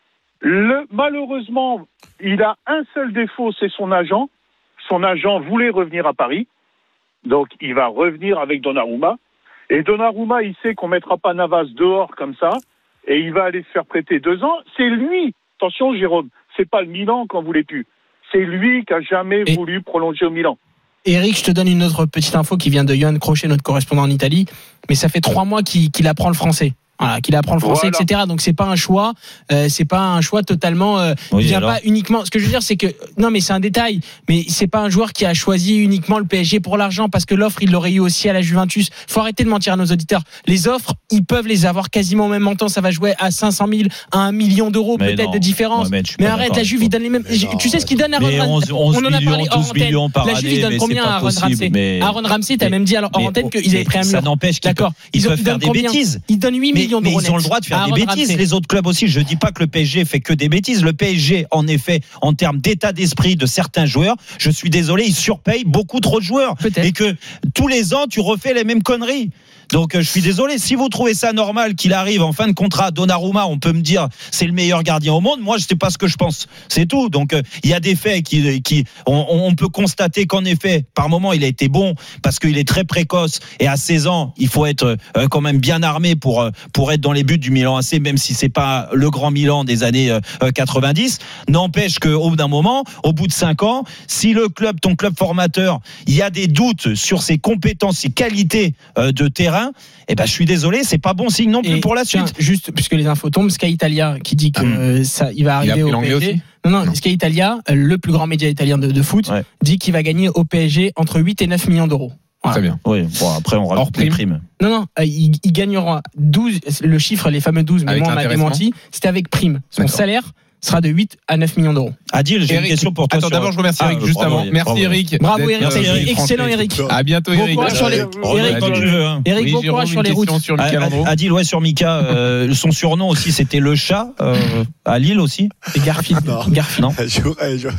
Le, malheureusement, il a un seul défaut, c'est son agent. Son agent voulait revenir à Paris. Donc, il va revenir avec Donnarumma. Et Donnarumma, il sait qu'on ne mettra pas Navas dehors comme ça. Et il va aller se faire prêter deux ans. C'est lui, attention Jérôme, c'est pas le Milan qu'on voulait plus. C'est lui qui a jamais
Et-
voulu prolonger au Milan.
Eric, je te donne une autre petite info qui vient de Johan Crochet, notre correspondant en Italie. Mais ça fait trois mois qu'il, qu'il apprend le français. Voilà, qu'il apprend le français,
Voilà.
et cetera. Donc c'est pas un choix, euh, c'est pas un choix totalement. Euh,
Oui,
il vient
alors
pas uniquement. Ce que je veux dire, c'est que non, mais c'est un détail. Mais c'est pas un joueur qui a choisi uniquement le P S G pour l'argent, parce que l'offre il l'aurait eu aussi à la Juventus. Faut arrêter de mentir à nos auditeurs. Les offres, ils peuvent les avoir quasiment au même montant. Ça va jouer à cinq cent mille, à un million d'euros
Mais
peut-être
non,
de différence.
Mohamed, je suis
mais
pas
arrête,
d'accord
la
avec
Juve
toi.
il donne les mêmes.
Mais non,
Tu sais ce qu'il donne à Aaron
Mais
Ramsey?
onze, onze
On en a parlé
millions,
hors
douze
antenne.
millions par
La Juve
année,
il donne
mais
combien
c'est
à
pas
Aaron
possible,
Ramsey?
mais-
Aaron Ramsey, t'as
mais-
même dit alors hors
mais-
antenne qu'ils avaient pris un
Ça
mur.
n'empêche qu'ils
D'accord.
peuvent- ils
ont-
peuvent faire
donnent
des
combien?
bêtises.
Ils donnent huit
Mais,
millions
mais
d'euros.
ils ont le
net
droit de faire
à
des
Aaron
bêtises.
Ramsey.
Les autres clubs aussi. Je dis pas que le P S G fait que des bêtises. Le P S G, en effet, en termes d'état d'esprit de certains joueurs, je suis désolé, ils surpayent beaucoup trop de joueurs.
Peut-être.
Et que tous les ans, tu refais les mêmes conneries. Donc, euh, je suis désolé. Si vous trouvez ça normal qu'il arrive en fin de contrat, Donnarumma, on peut me dire c'est le meilleur gardien au monde. Moi, je sais pas ce que je pense. C'est tout. Donc, euh, il y a des faits qui, qui on, on peut constater qu'en effet, par moment, il a été bon parce qu'il est très précoce et à seize ans, il faut être euh, quand même bien armé pour euh, pour être dans les buts du Milan A C, même si c'est pas le grand Milan des années euh, quatre-vingt-dix. N'empêche qu'au bout d'un moment, au bout de cinq ans, si le club, ton club formateur, il y a des doutes sur ses compétences, ses qualités euh, de terrain, eh ben je suis désolé, c'est pas bon signe non plus
Et
pour la
tiens,
suite.
juste puisque les infos tombent, Sky Italia qui dit que euh, ça, il va
Il a
arriver
pris
au
l'anglais
P S G.
aussi
Non, non, Sky Italia, euh, le plus grand média italien de, de foot,
Ouais.
dit qu'il va gagner au P S G entre huit et neuf millions d'euros. Voilà.
Très bien.
Oui, bon après on
Hors
rajoute les
prime.
primes.
Non, non, euh, il, il gagnera douze, le chiffre, les fameux douze, mais
Avec
moi on m'a
l'intéressement
démenti, c'était avec prime. Son
D'accord.
salaire sera de huit à neuf millions d'euros.
Adil, j'ai une
Eric,
question pour toi.
Attends,
sur-
d'abord, je remercie
Ah,
Eric
euh,
juste
bravo,
avant. Merci
bravo.
Eric.
Bravo
d'être,
Eric,
euh,
c'est
venu
excellent
trancher.
Eric.
À bientôt
Bon
Eric.
courage sur les,
Euh,
Reviens
Eric,
quand tu veux. Hein.
Eric,
Oui,
bon
Jérôme,
courage sur
une
les routes.
question sur le
Ah,
calendrier.
Adil, ouais, sur Mika, euh, son surnom aussi, c'était le chat euh, à Lille aussi.
Et Garfield.
Non.
Garfield.
Non.
Un jour, un jour,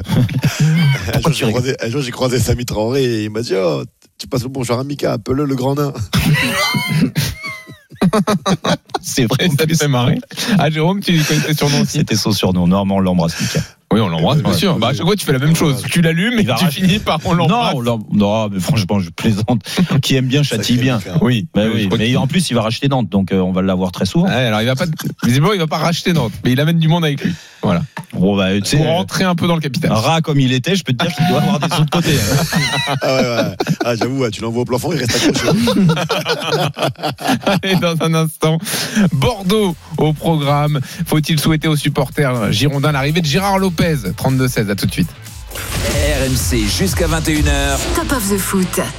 un jour,
tu
j'ai
rigoles
croisé, un jour, j'ai croisé Samy Traoré et il m'a dit oh, tu passes le bonjour à Mika, appelle-le le grand nain.
C'est vrai.
Et ça te fait marrer. Ah, Jérôme, tu connaissais son nom aussi.
C'était son surnom. Normalement, on l'embrasse, Mika.
Oui, on l'embrasse, bien
Ouais,
sûr.
ouais,
Bah, à chaque fois, tu fais la même chose. Tu l'allumes et
Il va
tu
racheter.
finis par on
Non,
l'embrasse.
on l'em- non, mais franchement, je plaisante. Qui aime bien châtie
Sacré
bien.
Mika.
Oui,
Bah
je
oui,
crois
mais
qu'il-
en plus, il va racheter Nantes, donc euh, on va l'avoir très souvent.
Ouais, alors il va pas, visiblement, il va pas racheter Nantes, mais il amène du monde avec lui. Voilà.
Bon, bah, tu sais,
Pour rentrer un peu dans le capital.
un rat comme il était, je peux te dire qu'il doit avoir des autres côtés. hein.
Ah ouais, ouais. Ah, j'avoue, ouais, tu l'envoies au plafond, il reste accroché.
Allez, dans un instant, Bordeaux au programme. Faut-il souhaiter aux supporters girondins l'arrivée de Gérard Lopez, trente-deux seize. À tout de suite.
R M C jusqu'à vingt et une heures.
Top of the foot.